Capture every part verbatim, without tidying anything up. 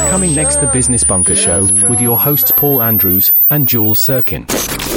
Coming next, the Business Bunker Show with your hosts Paul Andrews and Jules Sirkin.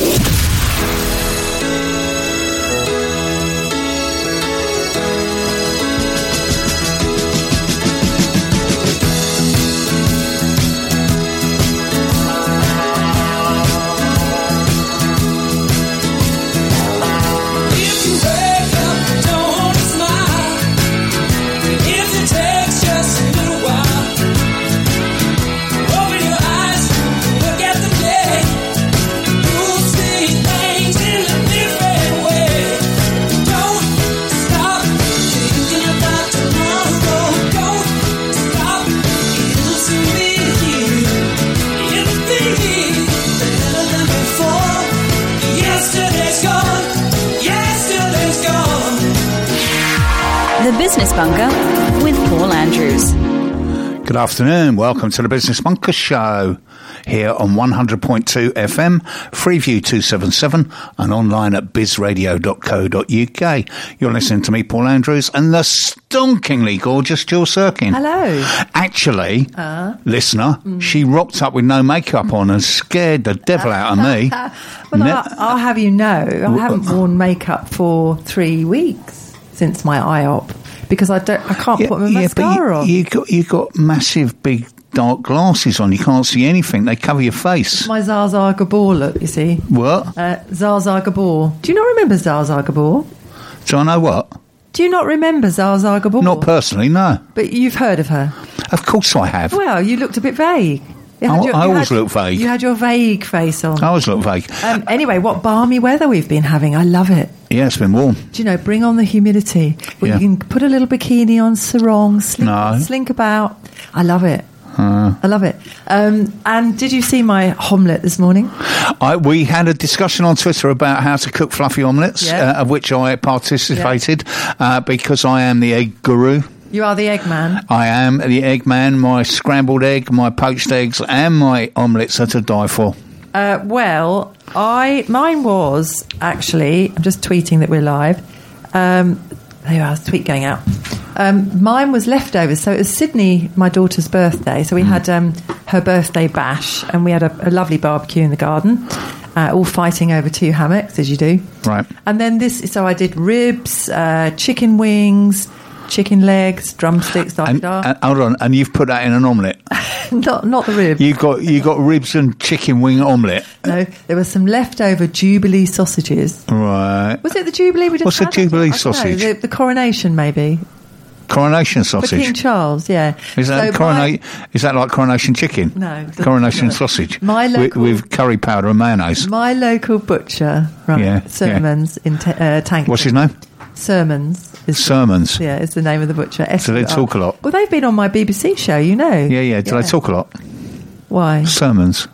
Business Bunker with Paul Andrews. Good afternoon. Welcome to the Business Bunker Show here on one hundred point two F M, Freeview two seventy-seven, and online at biz radio dot co dot U K. You're listening to me, Paul Andrews, and the stonkingly gorgeous Jules Sirkin. Hello. Actually, uh, listener, mm. she rocked up with no makeup on and scared the devil out of me. Well, ne- I'll, I'll have you know, I haven't worn makeup for three weeks since my I O P. Because I don't, I can't yeah, put my yeah, mascara you, on. You got, you got massive, big, dark glasses on. You can't see anything. They cover your face. My Zsa Zsa Gabor look, you see. What? Uh, Zsa Zsa Gabor. Do you not remember Zsa Zsa Gabor? Do I know what? Do you not remember Zsa Zsa Gabor? Not personally, no. But you've heard of her? Of course I have. Well, you looked a bit vague. I, your, I always had, look vague. You had your vague face on. I always look vague. Um, anyway, what balmy weather we've been having. I love it. Yeah, it's been warm. Do you know, bring on the humidity. Well, yeah. You can put a little bikini on, sarong, slink, no. slink about. I love it. Uh, I love it. Um, and did you see my omelette this morning? I, we had a discussion on Twitter about how to cook fluffy omelettes, yeah. uh, of which I participated, yeah. uh, because I am the egg guru. You are the egg man. I am the egg man. My scrambled egg, my poached eggs, and my omelettes are to die for. Uh, well, I mine was actually. I'm just tweeting that we're live. Um, there you are, tweet going out. Um, mine was leftovers. So it was Sydney, my daughter's birthday. So we mm. had um, her birthday bash, and we had a, a lovely barbecue in the garden. Uh, all fighting over two hammocks, as you do. Right. And then this. So I did ribs, uh, chicken wings. Chicken legs, drumsticks, da and, da. and, hold on, and you've put that in an omelette? not, not the ribs. You got you got ribs and chicken wing omelette. No, there were some leftover Jubilee sausages. Right. Was it the Jubilee we just What's had? a Jubilee sausage? Know, the, the coronation, maybe. Coronation sausage. For King Charles, yeah. Is that so corona- my, Is that like coronation chicken? No. Coronation sausage. My local, with, with curry powder and mayonnaise. My local butcher, right? Yeah, Sermons yeah. in t- uh, Tank. What's his name? Sermons. Is Sermons. The, yeah, it's the name of the butcher. Do they talk a lot? Well, they've been on my B B C show, you know. Yeah, yeah. Do yeah. they talk a lot? Why? Sermons.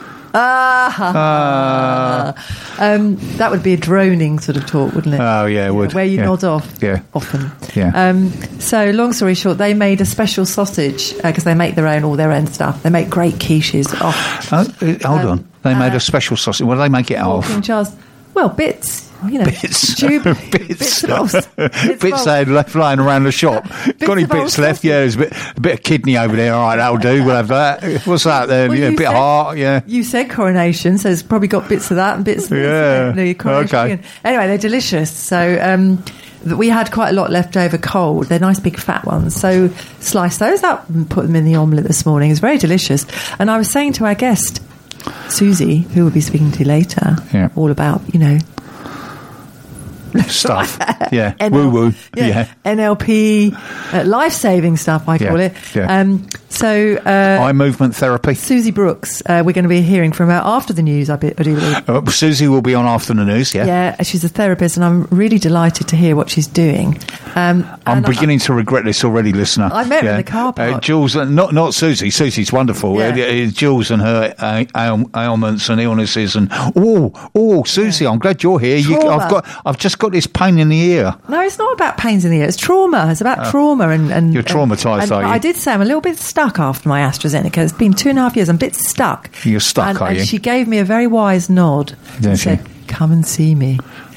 Ah, ah. Um, that would be a droning sort of talk, wouldn't it? Oh, yeah, it would. Where you yeah. nod off yeah. often. Yeah. Um, so, long story short, they made a special sausage because uh, they make their own, all their own stuff. They make great quiches. Oh, oh hold um, on. They made uh, a special sausage. What do they make it out of? King Charles. Well, bits. You know, bits, tube, bits, bits, bits, bits, bits they had left lying around the shop. Got any bits left? Yeah, there's a bit, a bit of kidney over there. All right, that'll do. We'll have that. What's that then? Well, yeah, a bit said, of heart. Yeah. You said coronation, so it's probably got bits of that and bits of yeah. this. No, okay. Anyway, they're delicious. So um, we had quite a lot left over cold. They're nice big fat ones. So slice those up and put them in the omelette this morning. It's very delicious. And I was saying to our guest, Susie, who we'll be speaking to later, yeah. all about, you know, stuff, yeah, N L- woo woo, yeah, yeah. N L P, uh, life saving stuff, I call yeah. it. Yeah. Um, so, uh, eye movement therapy. Susie Brooks, uh, we're going to be hearing from her after the news. I, be, I do believe. Uh, Susie will be on after the news. Yeah, yeah. She's a therapist, and I'm really delighted to hear what she's doing. Um, I'm beginning I, to regret this already, listener. I met her yeah. in the car park. Uh, Jules, uh, not not Susie. Susie's wonderful. Yeah. Uh, uh, Jules and her uh, ail- ailments and illnesses, and oh, oh, Susie, yeah. I'm glad you're here. You, I've got, I've just got this pain in the ear. No, it's not about pains in the ear. It's trauma. It's about uh, trauma, and, and you're traumatised, and, are you? I did say I'm a little bit stuck after my AstraZeneca. It's been two and a half years. I'm a bit stuck. You're stuck, and, are and you? she gave me a very wise nod. Did and she? said, "Come and see me."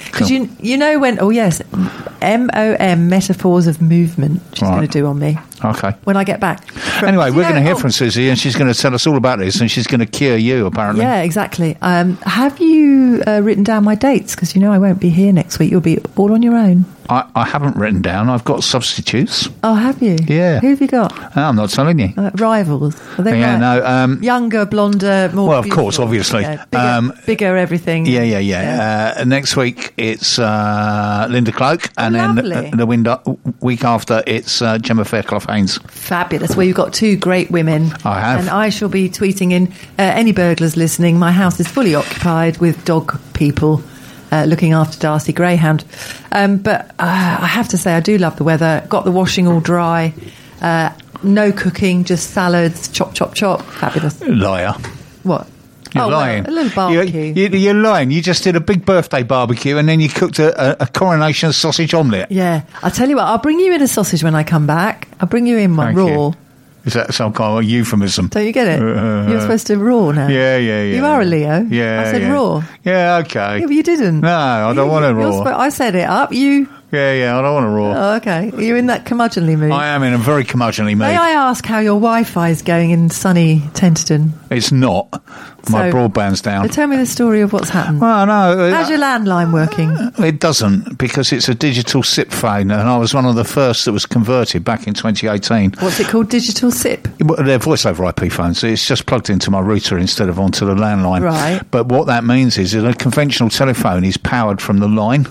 Because Cool. you you know when, oh yes, M O M, Metaphors of Movement, she's Right. going to do on me Okay. when I get back. From- Anyway, you we're know- going to hear oh, from Susie, and she's going to tell us all about this, and she's going to cure you, apparently. Yeah, exactly. Um, have you uh, written down my dates? Because you know I won't be here next week. You'll be all on your own. I, I haven't written down. I've got substitutes. Oh, have you? Yeah. Who have you got? Oh, I'm not telling you. Uh, rivals? Are they Yeah, right? no. Um, Younger, blonder, more Well, of beautiful. course, obviously. Yeah, bigger, Um, bigger everything. yeah, yeah, yeah. Uh, next week it's uh, Linda Cloak, and Oh, then lovely. uh, the window, week after it's uh, Gemma Fairclough-Haynes. Fabulous. Well, you've got two great women. I have. And I shall be tweeting in. Uh, any burglars listening, my house is fully occupied with dog people uh, looking after Darcy Greyhound. Um, but uh, I have to say, I do love the weather. Got the washing all dry. Uh, no cooking, just salads, chop, chop, chop. Fabulous. Liar. What? You're oh, well, lying. a little barbecue. You're, you- you're lying. You just did a big birthday barbecue, and then you cooked a, a, a coronation sausage omelette. Yeah. I'll tell you what, I'll bring you in a sausage when I come back. I'll bring you in one Thank raw. you. Is that some kind of euphemism? Don't you get it? Uh, You're supposed to raw now. Yeah, yeah, yeah. You are a Leo. Yeah, I said yeah. raw. Yeah, okay. Yeah, but you didn't. No, I don't You- want a you're raw. spo- I set it up. You. Yeah, yeah, I don't want a raw. Oh, okay. You're in that curmudgeonly mood. I am in a very curmudgeonly mood. May I ask how your Wi-Fi is going in sunny Tenterden? It's not. My So- broadband's down. So tell me the story of what's happened. Well, no. How's your landline working? It doesn't, because it's a digital S I P phone, and I was one of the first that was converted back in twenty eighteen. What's it called? Digital S I P? Well, they're voice over I P phones. It's just plugged into my router instead of onto the landline. Right. But what that means is that a conventional telephone is powered from the line.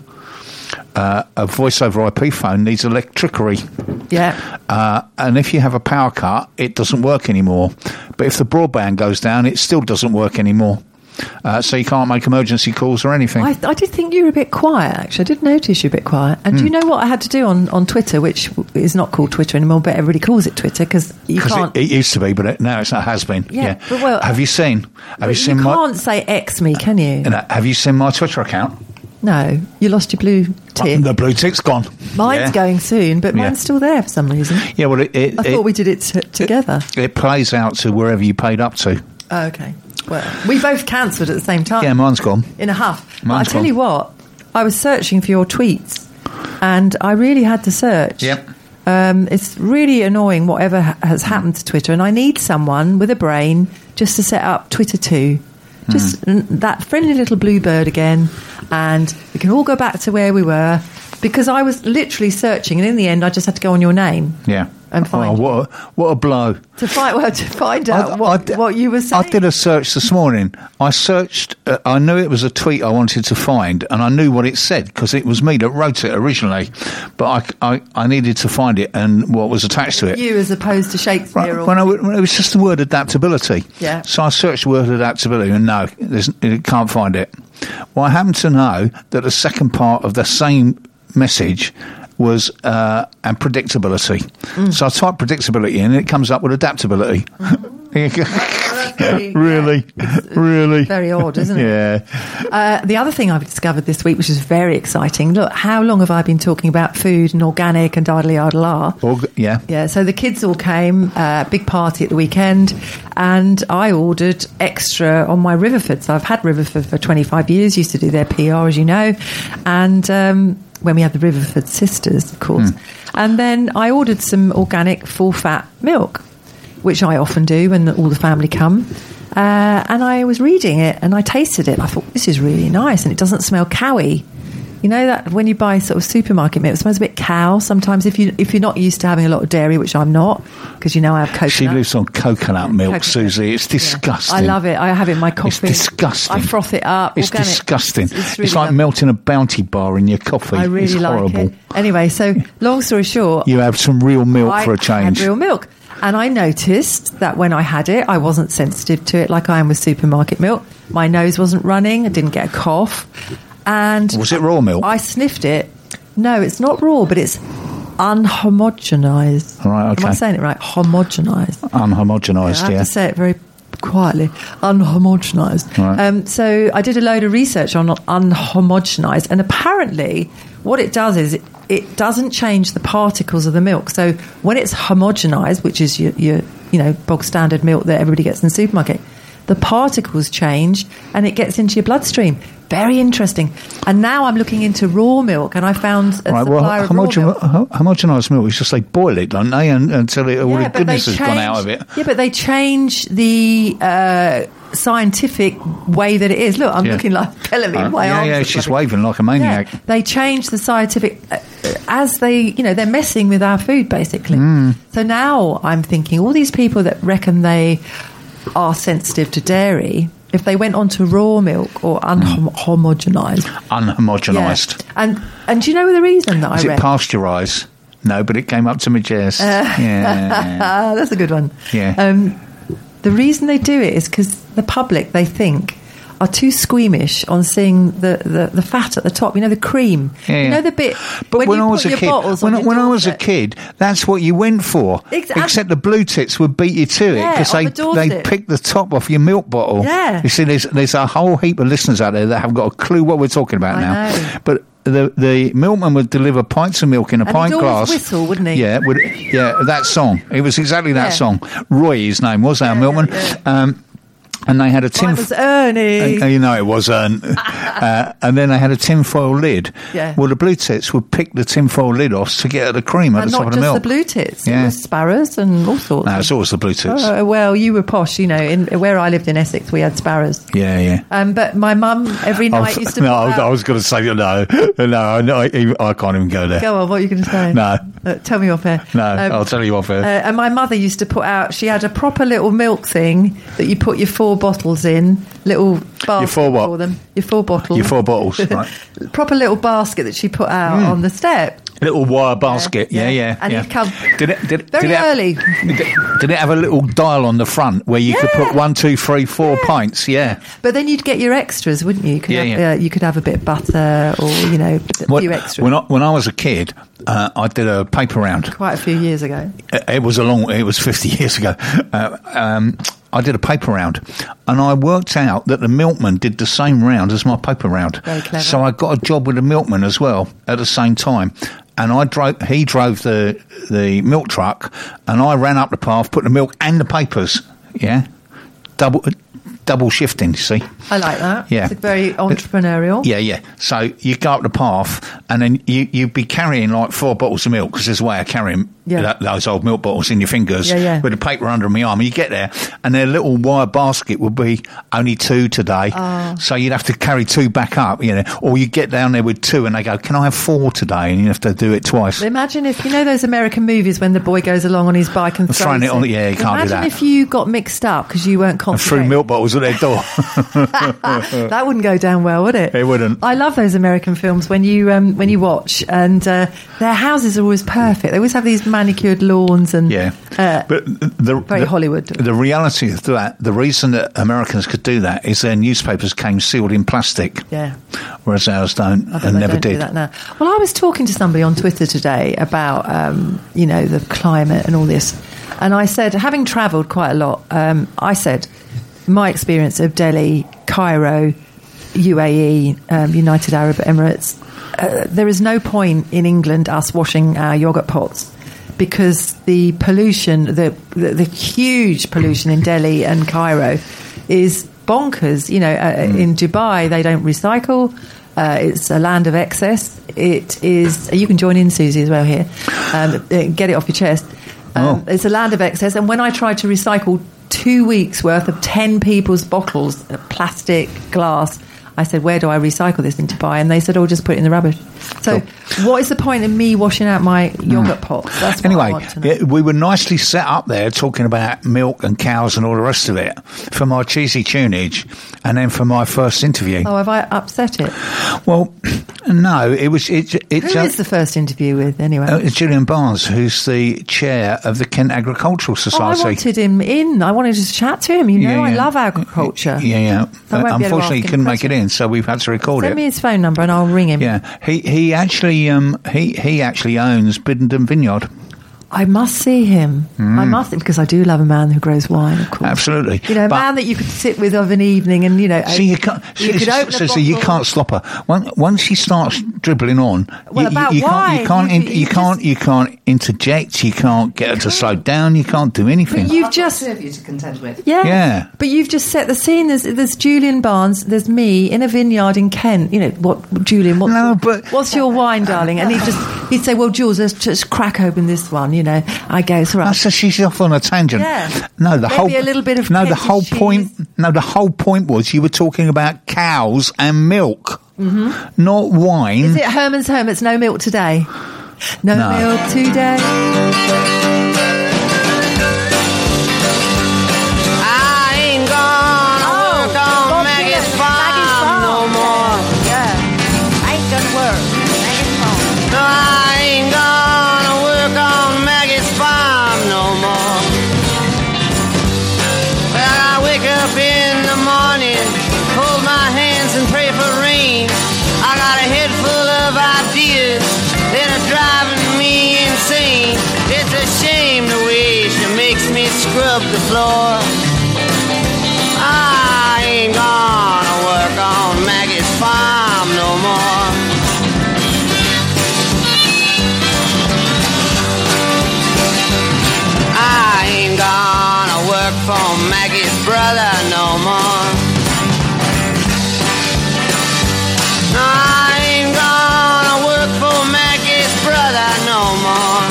Uh, a voice over I P phone needs electricity. Yeah. Uh, and if you have a power cut, it doesn't work anymore. But if the broadband goes down, it still doesn't work anymore. Uh, so you can't make emergency calls or anything. I, I did think you were a bit quiet, actually. I did notice you were a bit quiet. And Hmm. do you know what I had to do on, on Twitter, which is not called Twitter anymore, but everybody calls it Twitter, because you Because can't... it, it used to be, but it, now it's not. Has been. Yeah, but well- have you seen? Have but you seen you my? can't say X me, can you? No, have you seen my Twitter account? No. You lost your blue tick. The blue tick's gone. Mine's yeah. going soon, but Yeah. mine's still there for some reason. Yeah, well, it it, I it, thought we did it t- together. it plays out to wherever you paid up to. Oh, okay. Well, we both cancelled at the same time. Yeah, mine's gone. In a huff. But I Mine's tell gone. you what, I was searching for your tweets, and I really had to search. Yep. Um, it's really annoying whatever ha- has happened to Twitter, and I need someone with a brain just to set up Twitter too. Just n- that friendly little bluebird again, and we can all go back to where we were, because I was literally searching, and in the end I just had to go on your name Yeah. and find Oh, what a, what a blow. to find well to find out I- what, I- what you were saying. I did a search this morning. I searched, uh, I knew it was a tweet I wanted to find, and I knew what it said, because it was me that wrote it originally. But I, I, I needed to find it and what was attached to it. You as opposed to Shakespeare. Right, or when I, when it was just the word adaptability. Yeah. So I searched the word adaptability, and no, there's, it can't find it. Well, I happen to know that the second part of the same message was uh, and predictability. Mm. So I typed predictability in, and it comes up with adaptability. very, really, yeah, really. very odd, isn't it? Yeah. Uh, the other thing I've discovered this week, which is very exciting. Look, how long have I been talking about food and organic and idly idle Org- yeah. Yeah, so the kids all came, uh, big party at the weekend, and I ordered extra on my Riverford. So I've had Riverford for twenty-five years, used to do their P R, as you know, and um, when we had the Riverford sisters, of course. Mm. And then I ordered some organic full-fat milk, which I often do when the, all the family come. Uh, and I was reading it, and I tasted it, and I thought, this is really nice, and it doesn't smell cowy. You know that when you buy sort of supermarket milk, it smells a bit cow sometimes if, you, if you're not used to having a lot of dairy, which I'm not, because you know I have coconut. She lives on coconut milk, Coconut. Susie. It's Yeah. disgusting. I love it. I have it in my coffee. It's disgusting. I froth it up. It's organic. disgusting. It's, It's, it's really like lovely. melting a Bounty bar in your coffee. I really it's like horrible. it. Anyway, so long story short, You have some real milk I for a change. had real milk. And I noticed that when I had it, I wasn't sensitive to it like I am with supermarket milk. My nose wasn't running. I didn't get a cough. And Was it raw milk? I sniffed it. No, it's not raw, but it's unhomogenized. Right, okay. Am I saying it right? Homogenized. Unhomogenised, I have yeah. to say it very quietly. Unhomogenized. Right. Um, so I did a load of research on unhomogenized, and apparently what it does is it, it doesn't change the particles of the milk. So when it's homogenized, which is your, your you know bog standard milk that everybody gets in the supermarket, the particles change and it gets into your bloodstream. Very interesting. And now I'm looking into raw milk, and I found a Right, supplier well, of raw homogen- milk. ho- homogenised milk is just they boil it, don't they, and, until it, all Yeah, the but goodness they has gone out of change- it. Yeah, but they change the uh, scientific way that it is. Look, I'm Yeah. looking like Bellamy. Uh, My yeah, arms yeah, are she's fluffy. waving like a maniac. Yeah, they change the scientific uh, as they, you know, they're messing with our food basically. Mm. So now I'm thinking all these people that reckon they are sensitive to dairy, if they went on to raw milk or unhomogenized, Unhomogenised. yeah. and and do you know the reason that Is I it read? pasteurised? No, but it came up to my chest. yeah. Ah, that's a good one. Yeah. Um, the reason they do it is because the public, they think, are too squeamish on seeing the, the, the fat at the top. You know, the cream. Yeah, You yeah. know the bit. But when, when, you I put was a your kid, bottles when, on I- your when I was a doorstep. kid, that's what you went for. Exactly. Except the blue tits would beat you to it Yeah, because on they the doorstep. they pick the top off your milk bottle. Yeah. You see, there's there's a whole heap of listeners out there that haven't got a clue what we're talking about I now. know. But the the milkman would deliver pints of milk in a And pint he'd always glass. whistle, wouldn't he? Yeah, would, yeah, that song. It was exactly that Yeah. song. Roy, his name was our Yeah, milkman. yeah, Um, and they had a tin. Mine was Ernie. Uh, you know it was, um, uh, and then they had a tinfoil lid. Yeah. Well, the blue tits would pick the tinfoil lid off to get at the cream at and the top not of the just milk. the blue tits. Yeah. It was sparrows and all sorts. No, it's always the blue tits. Oh, well, you were posh, you know. In where I lived in Essex, we had sparrows. yeah, yeah. Um, but my mum every night I used to. no, put I was, out- I was going to say no, no, no. I, I can't even go there. Go on, what are you going to say? No. Uh, tell me off air. No, Um, I'll tell you off air. Uh, and my mother used to put out, she had a proper little milk thing that you put your four bottles in, little basket four what? for them. Your four bottles. Your four bottles, right. Proper little basket that she put out Mm. on the step. Little wire basket. Yeah, yeah. yeah. And yeah. you'd come Did it, did, very did it have- early. Did it, did it have a little dial on the front where you could Yeah. put one, two, three, four pints? Yeah. But then you'd get your extras, wouldn't you? You could, Yeah, have, yeah. Uh, you could have a bit of butter or, you know, a When, few extras. when I, when I was a kid, uh, I did a paper round. Quite a few years ago. It it was a long. It was fifty years ago. Uh, um, I did a paper round, and I worked out that the milkman did the same round as my paper round. Very clever. So I got a job with the milkman as well at the same time. And I drove. He drove the the milk truck, and I ran up the path, put the milk and the papers. Yeah, double double shifting. You see. I like that. Yeah. It's very entrepreneurial. Yeah, yeah. So you go up the path, and then you you'd be carrying like four bottles of milk because there's a way of carrying Yeah. that, those old milk bottles in your fingers Yeah, yeah. with the paper under my arm. And you get there, and their little wire basket would be only two today, Oh. so you'd have to carry two back up, you know. Or you get down there with two, and they go, "Can I have four today?" And you have to do it twice. Imagine if, you know those American movies when the boy goes along on his bike and throws Throwing it on the- yeah, you can't do Imagine that. if you got mixed up because you weren't And threw concentrating. milk bottles at their door. That wouldn't go down well, would it? It wouldn't. I love those American films when you um, when you watch, and uh, their houses are always perfect. They always have these manicured lawns and Yeah, uh, but the, very the Hollywood. The reality of that, the reason that Americans could do that is their newspapers came sealed in plastic, yeah. whereas ours don't I bet and they never don't do did. that now. Well, I was talking to somebody on Twitter today about um, you know the climate and all this, and I said, having travelled quite a lot, um, I said my experience of Delhi, Cairo, U A E, um, United Arab Emirates. Uh, there is no point in England us washing our yogurt pots because the pollution, the, the the huge pollution in Delhi and Cairo, is bonkers. You know, uh, Mm. in Dubai they don't recycle. Uh, it's a land of excess. It is. You can join in, Susie, as well here. Um, uh, get it off your chest. Um, Oh. It's a land of excess. And when I tried to recycle two weeks worth of ten people's bottles, uh, plastic, glass, I said, where do I recycle this in Dubai? And they said, oh, just put it in the rubbish. So what is the point in me washing out my yogurt pots? That's what I Anyway, want to know. yeah, we were nicely set up there talking about milk and cows and all the rest of it for my cheesy tunage and then for my first interview. Oh, have I upset it? Well, no, it was it. it Who ju- is the first interview with, anyway? uh, it's Julian Barnes, who's the chair of the Kent Agricultural Oh, I Society. wanted him in. I wanted to chat to him. You know, Yeah, I yeah. love agriculture. Yeah, yeah. So I won't be able to Unfortunately, he ask him couldn't make it questions. in, so we've had to record Send it. me his phone number and I'll ring him. Yeah, he he actually um he he actually owns Biddenden Vineyard. I must see him. Mm. I must, because I do love a man who grows wine, of course. Absolutely. You know, a But- man that you could sit with of an evening and, you know... So you can't. You so, could open a so, so you bottle. can't stop her. Once, once she starts dribbling on, Well, you, about you, you can't. You wine. can't. You- in- you You, can't. just- You can't interject. You can't get her to slow down. You can't do anything. You've I've just... got two of you to contend with. Yeah. Yeah. But you've just set the scene. There's, there's Julian Barnes, there's me in a vineyard in Kent. You know, what, Julian, what's, No, your, but- what's your wine, darling? And he'd just, he'd say, well, Jules, let's just crack open this one, you know. I go, it's all right. Oh, so she's off on a tangent. Yeah. No, the Maybe whole a little bit of no. The Kentish whole cheese. point. No, the whole point was you were talking about cows and milk, mm-hmm. not wine. Is it Herman's Home? It's no milk today. No, No. milk today. I ain't gonna Oh, work on Bob Maggie's Dylan, farm Maggie's farm. no more. Yeah. I ain't gonna work. Maggie's farm. No, I ain't gonna work on Maggie's farm no more. Well, I wake up in the morning, hold my hands and pray for rain. I got a head full of ideas that are driving me insane. It's a shame the way she makes me scrub the floor. I ain't gonna work on Maggie's farm no more. I ain't gonna work for Maggie's brother no more. No, I ain't gonna work for Maggie's brother no more.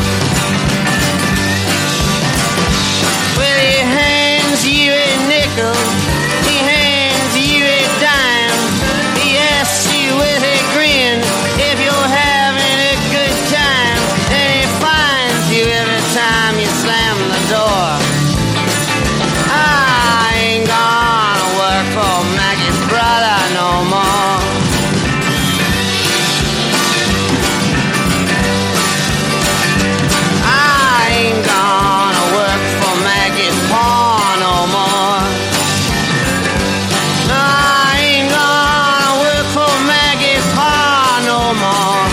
Well, he hands you a nickel, he hands you a dime, he asks you with a grin if you're having a good time, and he finds you every time you slam the door. I ain't gonna work for Maggie's brother no more. I ain't gonna work for Maggie's paw no more. No, I ain't gonna work for Maggie's paw no more.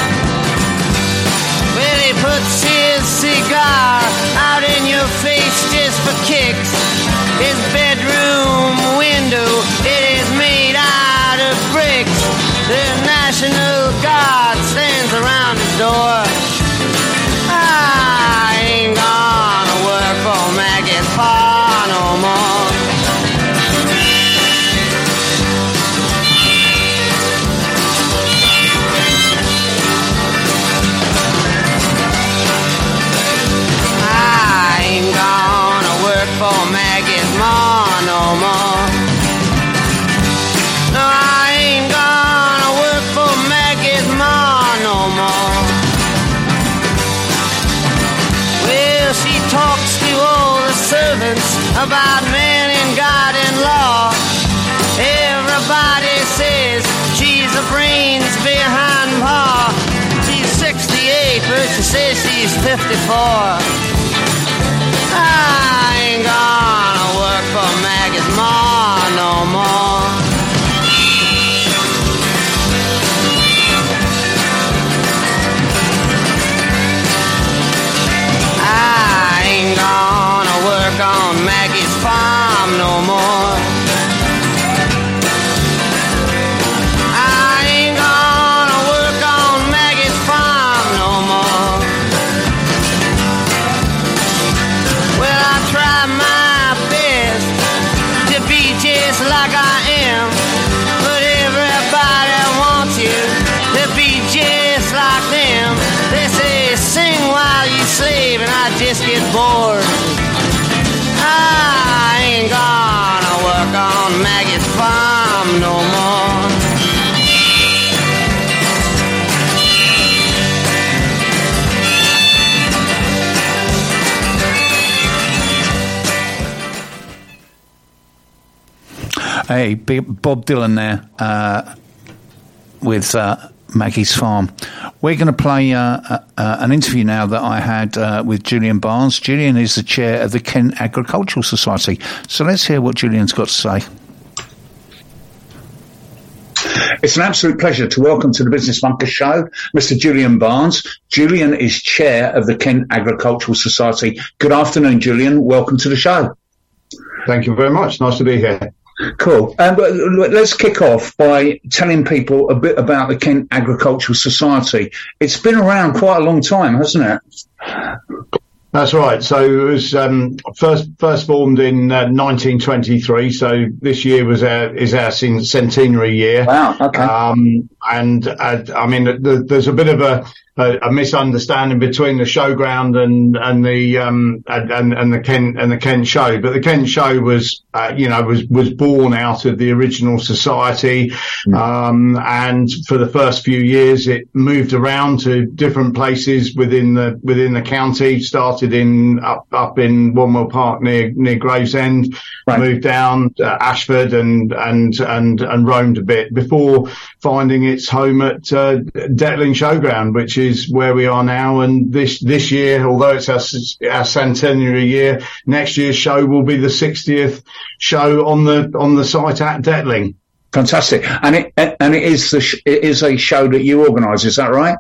Well, he puts his cigar out in your face just for kicks. His bedroom window, it is made out of bricks. The National Guard stands around his door. I ain't gonna work for Maggie's paw no more. I ain't gonna work for Maggie's ma no more. No, I ain't gonna work for Maggie's ma no more. Well, she talks to all the servants about man and God and law. Everybody says she's the brains behind paw. She's sixty-eight, but she says she's fifty-four. I ain't gonna work for Maggie's ma no more. I ain't gonna work on Maggie's farm no more. I ain't gonna work on Maggie's farm no more. Well, I try my best to be just like I am, but everybody wants you to be just like them. They say sing while you slave, and I just get bored. I ain't gonna work on Maggie's farm no more. Hey, big Bob Dylan there uh, with uh, Maggie's Farm. We're going to play uh, uh, an interview now that I had uh, with Julian Barnes. Julian is the chair of the Kent Agricultural Society. So let's hear what Julian's got to say. It's an absolute pleasure to welcome to the Business Bunker Show Mister Julian Barnes. Julian is chair of the Kent Agricultural Society. Good afternoon, Julian. Welcome to the show. Thank you very much. Nice to be here. Cool. Um, but let's kick off by telling people a bit about the Kent Agricultural Society. It's been around quite a long time, hasn't it? That's right. So it was um, first first formed in uh, nineteen twenty-three. So this year was our is our centenary year. Wow. Okay. Um, and uh, I mean, the, there's a bit of a, a, a misunderstanding between the showground and and the um and and the Kent and the Kent show. But the Kent show was uh, you know was was born out of the original society. Mm. Um, and for the first few years, it moved around to different places within the within the county. Started in up up in Wanwell Park near near Gravesend, right. Moved down to Ashford and and and and roamed a bit before finding its home at uh, Detling Showground, which is where we are now. And this this year, although it's our, our centenary year, next year's show will be the sixtieth show on the on the site at Detling. Fantastic, and it and it is the sh- it is a show that you organise. Is that right?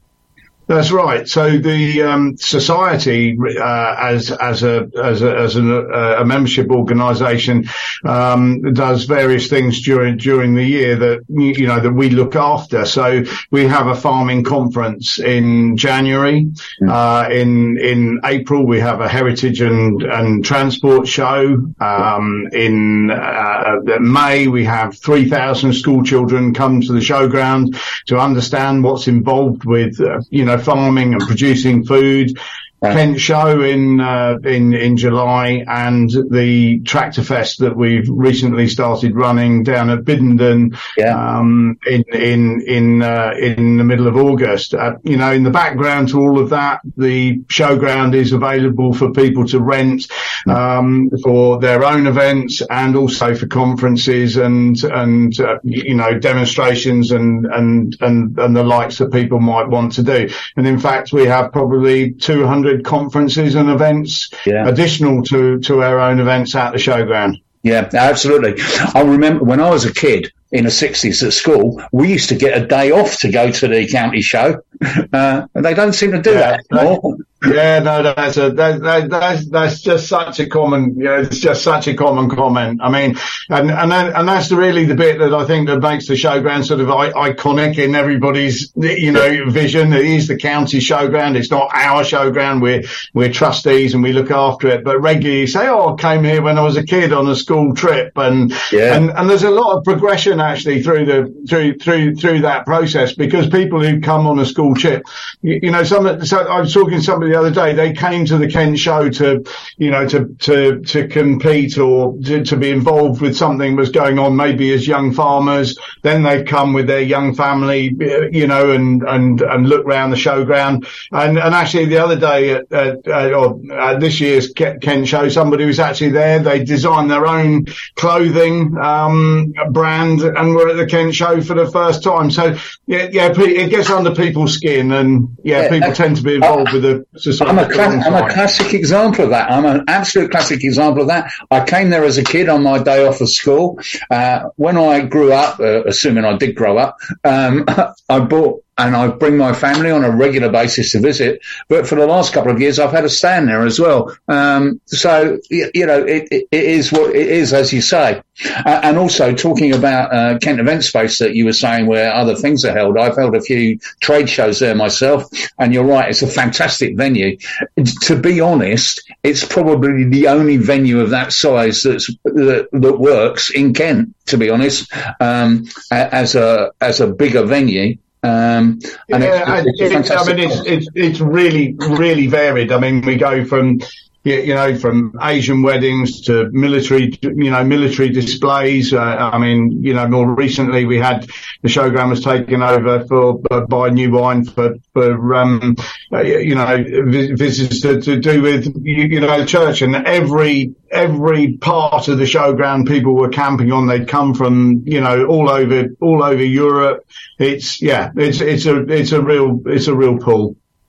That's right. So the um, society, uh, as as a as a as a, a membership organisation, um, does various things during during the year that you know that we look after. So we have a farming conference in January. Uh, in in April we have a heritage and and transport show. Um, in uh, May we have three thousand school children come to the showground to understand what's involved with uh, you know. farming and producing food. Kent show in uh, in in July, and the Tractor Fest that we've recently started running down at Biddenden yeah. um, in in in uh, in the middle of August. Uh, you know, in the background to all of that, the showground is available for people to rent um, for their own events and also for conferences and and uh, you know demonstrations and and and and the likes that people might want to do. And in fact, we have probably two hundred conferences and events yeah. additional to to our own events at the showground. Yeah, absolutely. I remember when I was a kid in the sixties at school, we used to get a day off to go to the county show, uh, and they don't seem to do yeah, that anymore. Yeah, no, that's a that, that, that's that's just such a common, you know, it's just such a common comment. I mean, and and that, and that's really the bit that I think that makes the showground sort of I- iconic in everybody's, you know, vision. It is the county showground. It's not our showground. We're we're trustees and we look after it. But regularly you say, oh, I came here when I was a kid on a school trip, and yeah. and and there's a lot of progression actually through the through through through that process, because people who come on a school trip, you, you know, some so I was talking to somebody the other day, they came to the Kent show to, you know, to, to, to compete or to, to be involved with something that was going on, maybe as young farmers. Then they've come with their young family, you know, and, and, and look around the showground. And, and actually the other day at, at, at or at this year's Kent show, somebody was actually there. They designed their own clothing, um, brand and were at the Kent show for the first time. So yeah, yeah, it gets under people's skin, and yeah, yeah people tend to be involved with the society. I'm a, cl- I'm a classic example of that. I'm an absolute classic example of that. I came there as a kid on my day off of school. Uh, when I grew up, uh, assuming I did grow up, um, I bought, and I bring my family on a regular basis to visit. But for the last couple of years, I've had a stand there as well. Um, so, you, you know, it, it, it is what it is, as you say. Uh, and also talking about uh, Kent Event Space that you were saying where other things are held. I've held a few trade shows there myself, and you're right, it's a fantastic venue. To be honest, it's probably the only venue of that size that's that, that works in Kent, to be honest, um, as a as a bigger venue. Um, and yeah, it's, it's, it's I mean, it's, it's, it's really, really varied. I mean, we go from, you know, from Asian weddings to military, you know, military displays. Uh, I mean, you know, more recently we had the showground was taken over for uh, by New Wine for, for, um, uh, you know, visitors to, to do with, you, you know, the church, and every, every part of the showground people were camping on. They'd come from, you know, all over, all over Europe. It's, yeah, it's, it's a, it's a real, it's a real pull.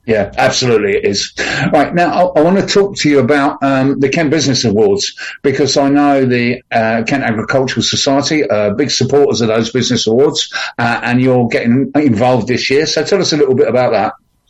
Yeah, absolutely it is. Right, now I, I want to talk to you about um, the Kent Business Awards, because I know the uh, Kent Agricultural Society are big supporters of those business awards, uh, and you're getting involved this year. So tell us a little bit about that.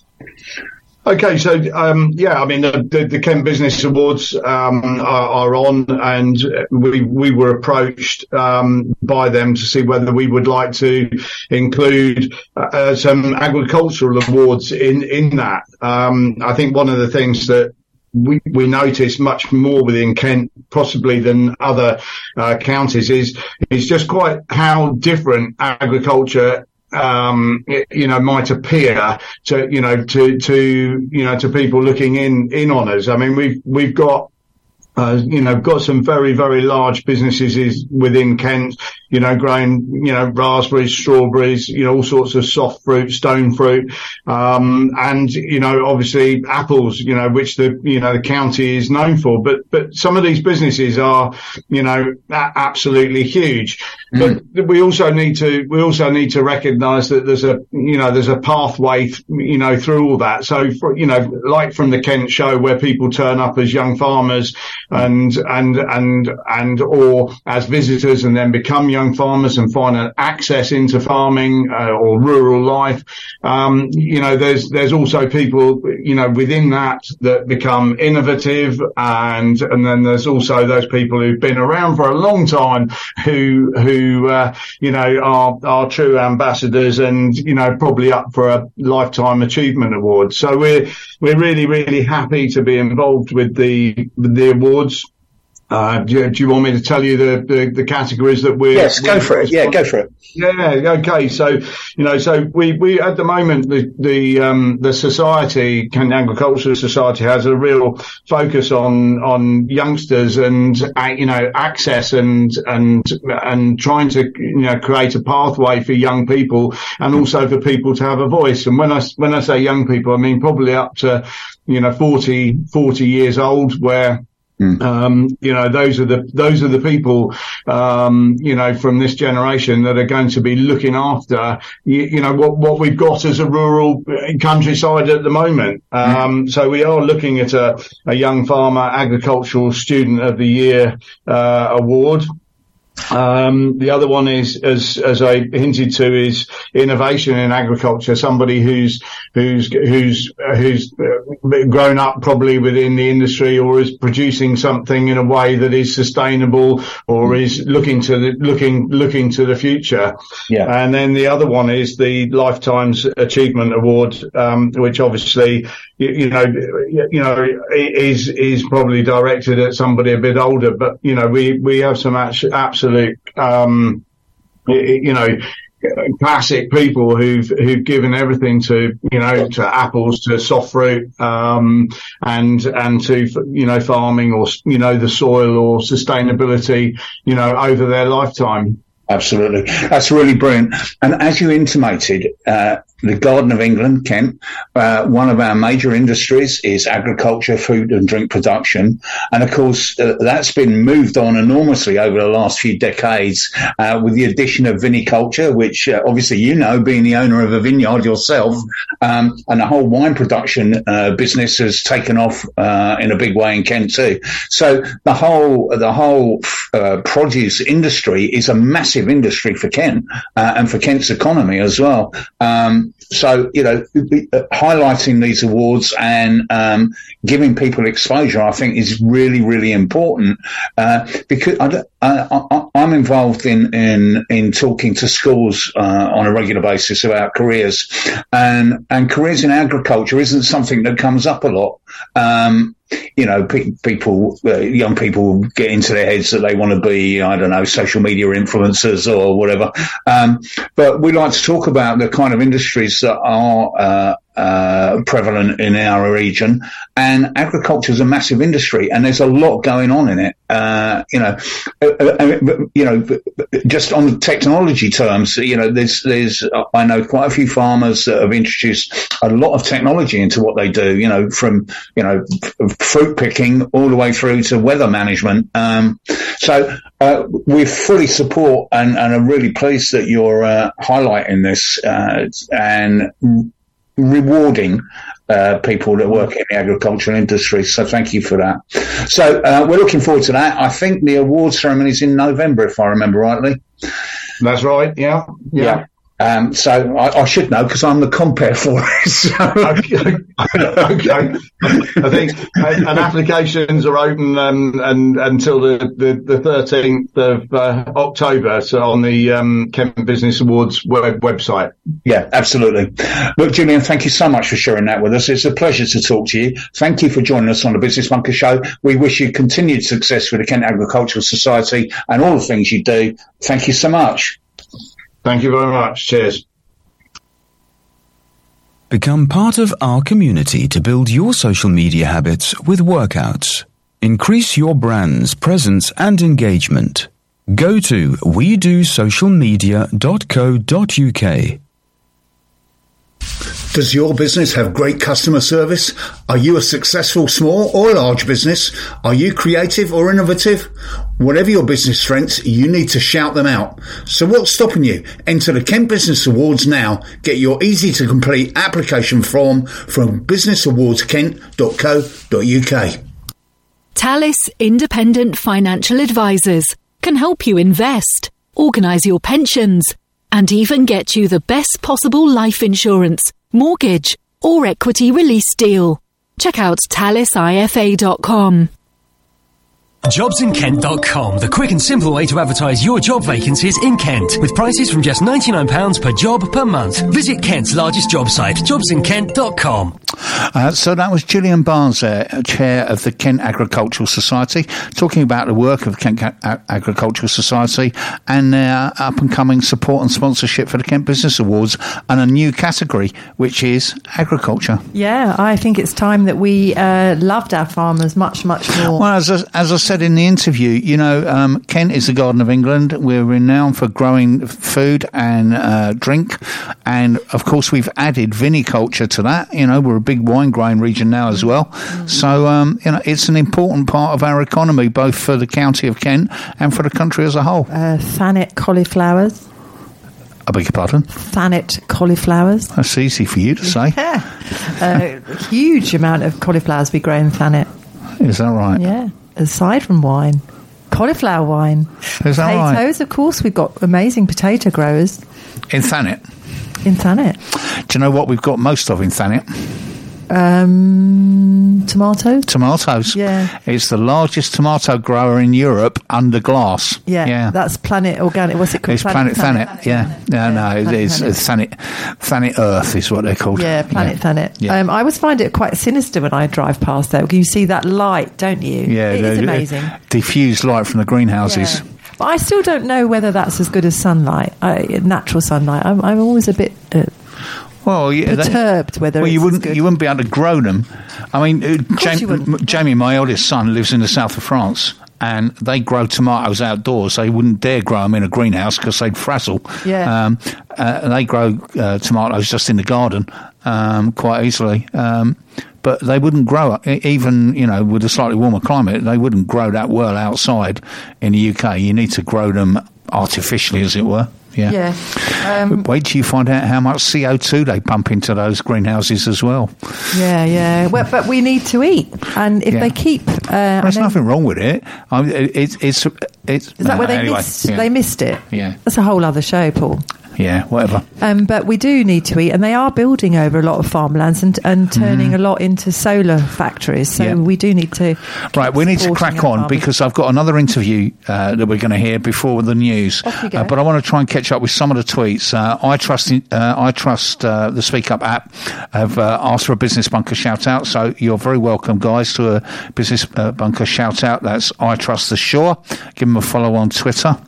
Okay, so um, yeah, I mean the, the, the Kent Business Awards um, are, are on, and we we were approached um, by them to see whether we would like to include uh, some agricultural awards in in that. Um, I think one of the things that we we notice much more within Kent, possibly than other uh, counties, is is just quite how different agriculture um you know might appear to you know to to you know to people looking in in on us. I mean, we've we've got uh, you know got some very very large businesses is within Kent, you know growing you know raspberries, strawberries, you know all sorts of soft fruit, stone fruit, um and you know obviously apples, you know which the you know the county is known for. But but some of these businesses are you know a- absolutely huge. Mm. But we also need to we also need to recognise that there's a you know there's a pathway th- you know through all that. So for, you know like from the Kent show, where people turn up as young farmers and and and and or as visitors and then become young farmers and find an access into farming uh, or rural life. Um, you know there's there's also people you know within that that become innovative, and and then there's also those people who've been around for a long time who who who, uh, you know, are, are true ambassadors and, you know, probably up for a Lifetime Achievement Award. So we're, we're really, really happy to be involved with the, with the awards. Uh, do, do you want me to tell you the, the, the categories that we're... Yes, go for it. Yeah, go for it. Yeah, okay. So, you know, so we, we, at the moment, the, the, um, the society, Kent Agricultural Society has a real focus on, on youngsters and, uh, you know, access and, and, and trying to, you know, create a pathway for young people and also for people to have a voice. And when I, when I say young people, I mean probably up to, you know, forty, forty years old, where, Mm. Um, you know, those are the, those are the people, um, you know, from this generation that are going to be looking after, you, you know, what, what we've got as a rural countryside at the moment. Um, mm. so we are looking at a, a Young Farmer Agricultural Student of the Year, uh, award. Um, the other one is, as, as I hinted to, is innovation in agriculture. Somebody who's, who's, who's, who's grown up probably within the industry or is producing something in a way that is sustainable or is looking to the, looking, looking to the future. Yeah. And then the other one is the Lifetime's Achievement Award, um, which obviously, you, you know, you know, is, is probably directed at somebody a bit older, but, you know, we, we have some absolute Absolute, um, you know, classic people who've who've given everything to, you know, to apples, to soft fruit, um, and and to, you know, farming or, you know, the soil or sustainability, you know, over their lifetime. Absolutely. That's really brilliant. And as you intimated, uh, the Garden of England, Kent, uh, one of our major industries is agriculture, food and drink production. And of course, uh, that's been moved on enormously over the last few decades, uh, with the addition of viniculture, which uh, obviously, you know, being the owner of a vineyard yourself, um, and the whole wine production, uh, business has taken off, uh, in a big way in Kent too. So the whole, the whole, uh, produce industry is a massive industry for Kent, uh, and for Kent's economy as well. Um, So, you know, highlighting these awards and um, giving people exposure, I think, is really, really important, uh, because I, I, I'm involved in, in, in talking to schools uh, on a regular basis about careers, and, and careers in agriculture isn't something that comes up a lot. Um, you know, pe- people, uh, young people get into their heads that they want to be, I don't know, social media influencers or whatever. Um, but we like to talk about the kind of industries that are, uh, uh, prevalent in our region, and agriculture is a massive industry, and there's a lot going on in it. Uh, you know, uh, uh, you know, just on technology terms, you know, there's, there's, I know quite a few farmers that have introduced a lot of technology into what they do, you know, from, you know, fruit picking all the way through to weather management. Um, so, uh, we fully support and, and are really pleased that you're, uh, highlighting this, uh, and, rewarding uh, people that work in the agricultural industry. So thank you for that. So uh, we're looking forward to that. I think the awards ceremony is in November, if I remember rightly. That's right. Yeah. Yeah. yeah. Um, so I, I should know because I'm the compere for it. So. okay. okay. I think uh, and applications are open um, and until the, the, the thirteenth of uh, October. So on the um, Kent Business Awards web, website. Yeah, absolutely. Look, Julian, thank you so much for sharing that with us. It's a pleasure to talk to you. Thank you for joining us on the Business Bunker Show. We wish you continued success with the Kent Agricultural Society and all the things you do. Thank you so much. Thank you very much. Cheers. Become part of our community to build your social media habits with workouts. Increase your brand's presence and engagement. Go to we do social media dot co dot U K. Does your business have great customer service? Are you a successful small or large business? Are you creative or innovative? Whatever your business strengths, you need to shout them out. So what's stopping you? Enter the Kent Business Awards now. Get your easy to complete application form from business awards kent dot co dot U K. Talis Independent Financial Advisors can help you invest, organise your pensions, and even get you the best possible life insurance, mortgage, or equity release deal. Check out talis I F A dot com. jobs in kent dot com, the quick and simple way to advertise your job vacancies in Kent, with prices from just ninety-nine pounds per job per month. Visit Kent's largest job site, jobs in kent dot com. Uh, so that was Julian Barnes there, Chair of the Kent Agricultural Society, talking about the work of Kent Ag- Agricultural Society and their uh, up-and-coming support and sponsorship for the Kent Business Awards and a new category, which is agriculture. Yeah, I think it's time that we uh, loved our farmers much, much more. Well, as I, as I said in the interview, you know, um, Kent is the Garden of England. We're renowned for growing food and uh, drink. And, of course, we've added viniculture to that. You know, we're a big wine growing region now as well. Mm-hmm. So, um, you know, it's an important part of our economy, both for the county of Kent and for the country as a whole. Uh, Thanet cauliflowers. I beg your pardon? Thanet cauliflowers. That's easy for you to say. Yeah. A uh, huge amount of cauliflowers we grow in Thanet. Is that right? Yeah. Aside from wine. Cauliflower wine. Is that right? Potatoes, of course. We've got amazing potato growers. In Thanet? In Thanet. Do you know what we've got most of in Thanet? Um, tomatoes? Tomatoes. Yeah. It's the largest tomato grower in Europe under glass. Yeah. yeah. That's Planet Organic. What's it called? It's Planet, Planet Thanet. Yeah. No, yeah, no, it's, it's Thanet. Thanet Earth is what they're called. Yeah, Planet yeah. Thanet. Yeah. Um, I always find it quite sinister when I drive past there. You see that light, don't you? Yeah. It is amazing. Diffused light from the greenhouses. Yeah. But I still don't know whether that's as good as sunlight, uh, natural sunlight. I'm, I'm always a bit... Uh, Well, yeah, perturbed that, whether well, it's you wouldn't good. you wouldn't be able to grow them. I mean, uh, Jamie, Jamie, my eldest son, lives in the south of France, and they grow tomatoes outdoors. They wouldn't dare grow them in a greenhouse because they'd frazzle. Yeah, um, uh, they grow uh, tomatoes just in the garden um, quite easily. Um, but they wouldn't grow up, even, you know, with a slightly warmer climate. They wouldn't grow that well outside in the U K. You need to grow them artificially, as it were. Yeah. yeah. Um, Wait till you find out how much C O two they pump into those greenhouses as well. Yeah, yeah. Well, but we need to eat, and if yeah. they keep, uh, well, there's nothing wrong with it. I mean, it, it it's it's. Is that no, where they anyway, missed? yeah. They missed it. Yeah, that's a whole other show, Paul. Yeah, whatever. Um, but we do need to eat, and they are building over a lot of farmlands and, and turning mm. a lot into solar factories. So yeah. we do need to. Right, we need to crack on farmers. Because I've got another interview uh, that we're going to hear before the news. Off you go. Uh, but I want to try and catch up with some of the tweets. Uh, I trust, uh, I trust uh, the Speak Up app have uh, asked for a Business Bunker shout out. So you're very welcome, guys, to a Business uh, Bunker shout out. That's I Trust the Shore. Give them a follow on Twitter.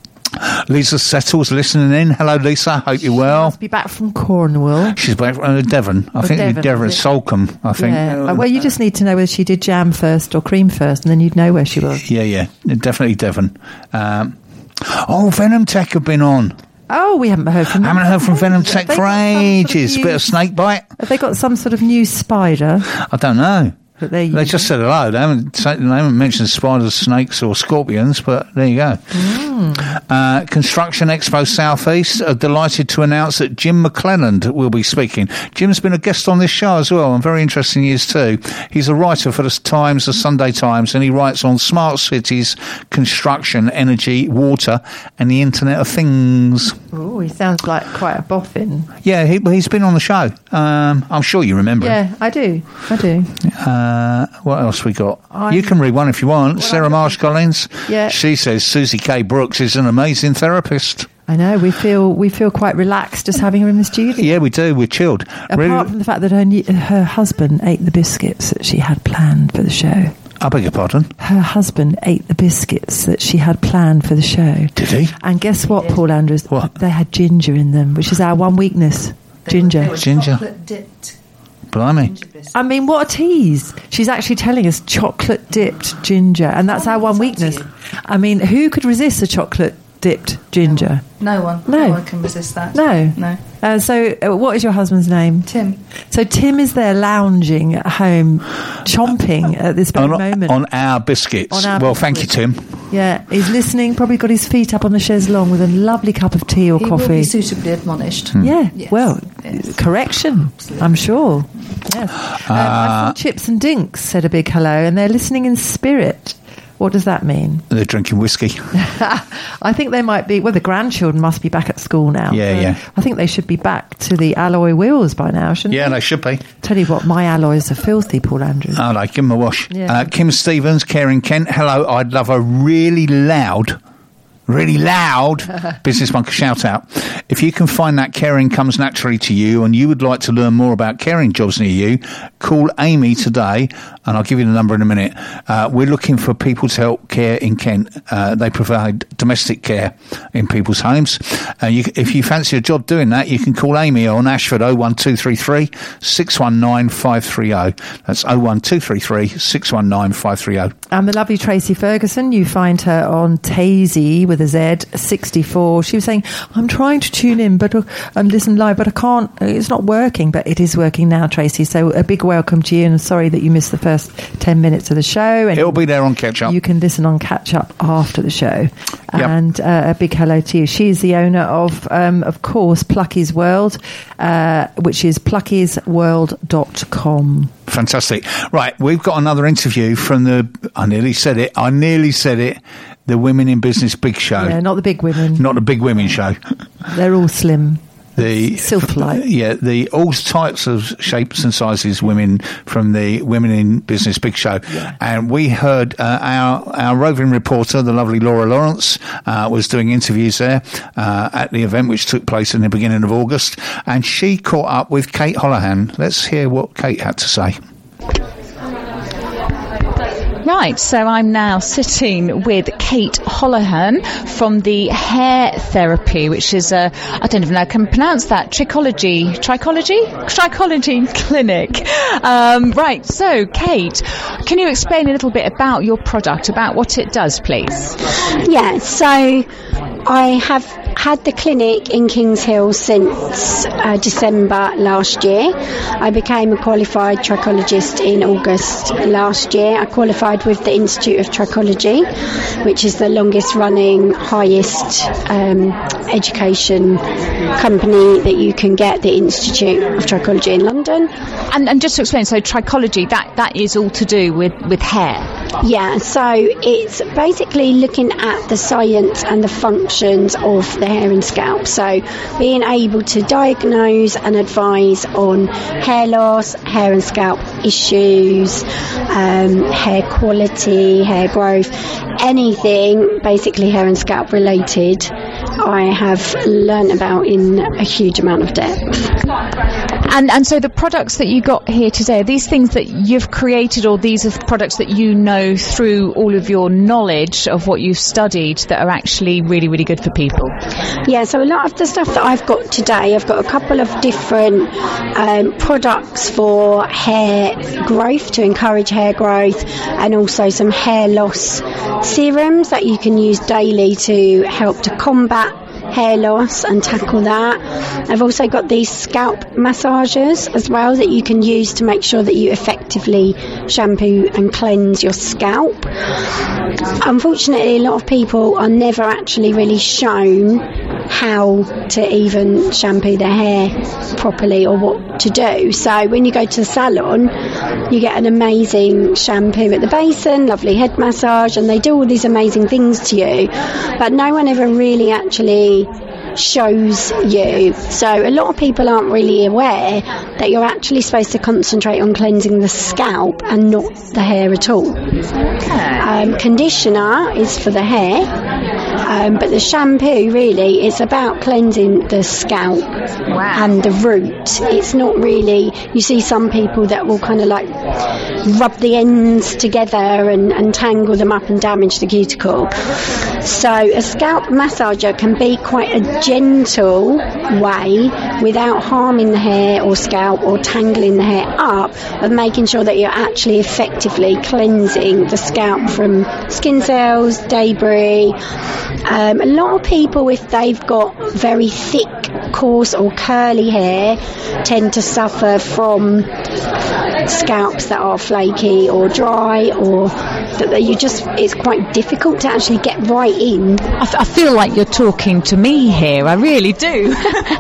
Lisa Settle's listening in. Hello, Lisa. Hope you're well. She must be back from Cornwall. She's back from uh, Devon. I or think Devon, Devon, Salcombe, I think. Yeah. Well, you just need to know whether she did jam first or cream first, and then you'd know where she was. Yeah, yeah. Definitely Devon. Um, oh, Venom Tech have been on. Oh, we haven't heard from them. I haven't heard from Venom Tech for ages. Sort of new, bit of snake bite. Have they got some sort of new spider? I don't know. that they're using. They just said hello. They haven't, they haven't mentioned spiders, snakes or scorpions, but there you go. Mm. Uh, Construction Expo Southeast are delighted to announce that Jim McClelland will be speaking. Jim's been a guest on this show as well, and very interesting he is too. He's a writer for the Times, the Sunday Times, and he writes on smart cities, construction, energy, water, and the Internet of Things. Oh, he sounds like quite a boffin. Yeah, he, he's been on the show. Um, I'm sure you remember him. Yeah, I do. I do. Uh, what else we got? I'm, you can read one if you want. Well, Sarah Marsh Collins. Yeah. She says Susie K. Brooks is an amazing therapist. I know. We feel we feel quite relaxed just having her in the studio. Yeah, we do. We're chilled. Apart really, from the fact that her ne- her husband ate the biscuits that she had planned for the show. I beg your pardon? Her husband ate the biscuits that she had planned for the show. Did he? And guess what, Paul Andrews? What? They had ginger in them, which is our one weakness. They ginger. Were, they were Ginger. chocolate dipped. Blimey. I mean, what a tease. She's actually telling us chocolate dipped ginger, and that's Oh, our one what's that weakness. to you? I mean, who could resist a chocolate dipped ginger? No one. No. No one can resist that. No. No. Uh, so, uh, what is your husband's name? Tim. So, Tim is there lounging at home, chomping at this very On, moment. on our biscuits. On our well, biscuits. thank you, Tim. Yeah, he's listening, probably got his feet up on the chaise longue with a lovely cup of tea or He coffee. will be suitably admonished. Hmm. Yeah, Yes. well, Yes. correction, Absolutely. I'm sure. Yes. Um, Uh, I saw Chips and Dinks said a big hello, and they're listening in spirit. What does that mean? They're drinking whiskey. I think they might be, well, the grandchildren must be back at school now. Yeah, So yeah. I think they should be back to the alloy wheels by now, shouldn't Yeah, they? they should be. Tell you what, my alloys are filthy, Paul Andrews. Oh, no, give them a wash. Yeah. Uh, Kim Stevens, Karen Kent. Hello, I'd love a really loud, really loud Business Bunker shout out. If you can find that caring comes naturally to you and you would like to learn more about caring jobs near you, call Amy today, and I'll give you the number in a minute. Uh, we're looking for people to help care in Kent. Uh, they provide domestic care in people's homes. Uh, you, if you fancy a job doing that, you can call Amy on Ashford oh one two three three, six one nine, five three oh. That's oh one two three three, six one nine, five three oh. And the lovely Tracy Ferguson, you find her on Tazy with a Z, sixty-four. She was saying, I'm trying to tune in but uh, and listen live, but I can't, it's not working, but it is working now, Tracy. So a big welcome to you, and sorry that you missed the first ten minutes of the show. And it'll be there on Catch Up. You can listen on Catch Up after the show. Yep. And uh, a big hello to you. She's the owner of, um, of course, Plucky's World, uh, which is pluckies world dot com. Fantastic. Right, we've got another interview from the, I nearly said it, I nearly said it, the Women in Business Big Show. Yeah, not the big women. Not the Big Women Show. They're all slim. The Sylph-like. Yeah, the all types of shapes and sizes women from the Women in Business Big Show. Yeah. And we heard uh, our our roving reporter, the lovely Laura Lawrence, uh, was doing interviews there uh, at the event which took place in the beginning of August, and she caught up with Kate Holohan. Let's hear what Kate had to say. Right, so I'm now sitting with Kate Holohan from the Hair Therapy, which is a, I don't even know, I can pronounce that, trichology, trichology? Trichology Clinic. Um, right, so Kate, can you explain a little bit about your product, about what it does, please? Yeah, so I have had the clinic in Kings Hill since uh, December last year. I became a qualified trichologist in August last year. I qualified with the Institute of Trichology, which is the longest running, highest um, education company that you can get, the Institute of Trichology in London. And, and just to explain, so trichology, that, that is all to do with, with hair? Yeah, so it's basically looking at the science and the functions of the hair and scalp. So being able to diagnose and advise on hair loss, hair and scalp issues, um, hair quality, hair growth, anything basically hair and scalp related, I have learnt about in a huge amount of depth. And and so the products that you got here today, are these things that you've created, or these are products that you know through all of your knowledge of what you've studied that are actually really, really good for people? Yeah, so a lot of the stuff that I've got today, I've got a couple of different um, products for hair growth, to encourage hair growth, and also some hair loss serums that you can use daily to help to combat hair loss and tackle that. I've also got these scalp massagers as well that you can use to make sure that you effectively shampoo and cleanse your scalp. Unfortunately, a lot of people are never actually really shown how to even shampoo their hair properly or what to do. So when you go to the salon, you get an amazing shampoo at the basin, lovely head massage, and they do all these amazing things to you, but no one ever really actually shows you. So a lot of people aren't really aware that you're actually supposed to concentrate on cleansing the scalp and not the hair at all. Okay. Um, conditioner is for the hair, um, but the shampoo really is about cleansing the scalp wow. and the root. It's not really, you see some people that will kind of like rub the ends together and, and tangle them up and damage the cuticle. So a scalp massager can be quite a gentle way without harming the hair or scalp or tangling the hair up, of making sure that you're actually effectively cleansing the scalp from skin cells, debris. Um, a lot of people, if they've got very thick, coarse or curly hair, tend to suffer from scalps that are flaky or dry, or that you just, it's quite difficult to actually get right in. I, f- I feel like you're talking to me here, I really do.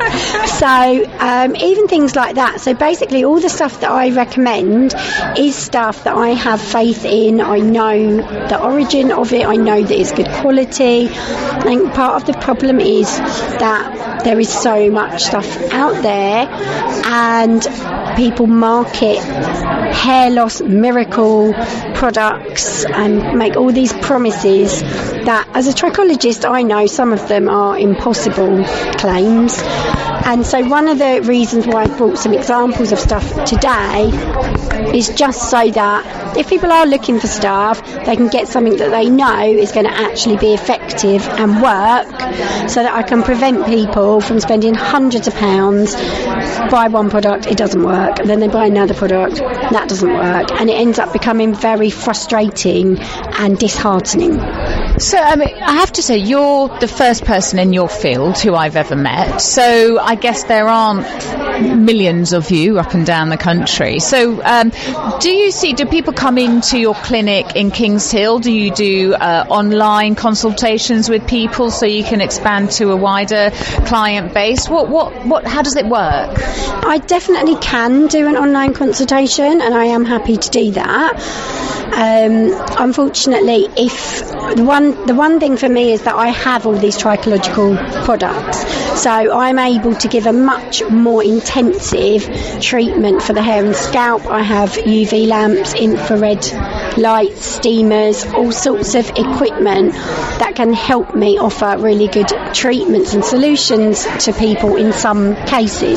So um, even things like that. So basically all the stuff that I recommend is stuff that I have faith in. I know the origin of it, I know that it's good quality. I think part of the problem is that there is so much stuff out there and people market hair loss miracle products and make all these promises that, as a trichologist, I know some of them are impossible claims. And so one of the reasons why I brought some examples of stuff today is just so that if people are looking for stuff, they can get something that they know is going to actually be effective and work, so that I can prevent people from spending hundreds of pounds, buy one product, it doesn't work, and then they buy another product, that doesn't work, and it ends up becoming very frustrating and disheartening. So, I mean, I have to say, you're the first person in your field who I've ever met, so I guess there aren't millions of you up and down the country. So, um, do you see, do people come into your clinic in Kings Hill? Do you do uh, online consultations with people so you can expand to a wider client base? What, what, what, how does it work? I definitely can do an online consultation, and I am happy to do that. Um, unfortunately, if the one the one thing for me is that I have all these trichological products, so I'm able to give a much more intensive treatment for the hair and scalp. I have U V lamps, infrared lights, steamers, all sorts of equipment that can help me offer really good treatments and solutions to people in some cases.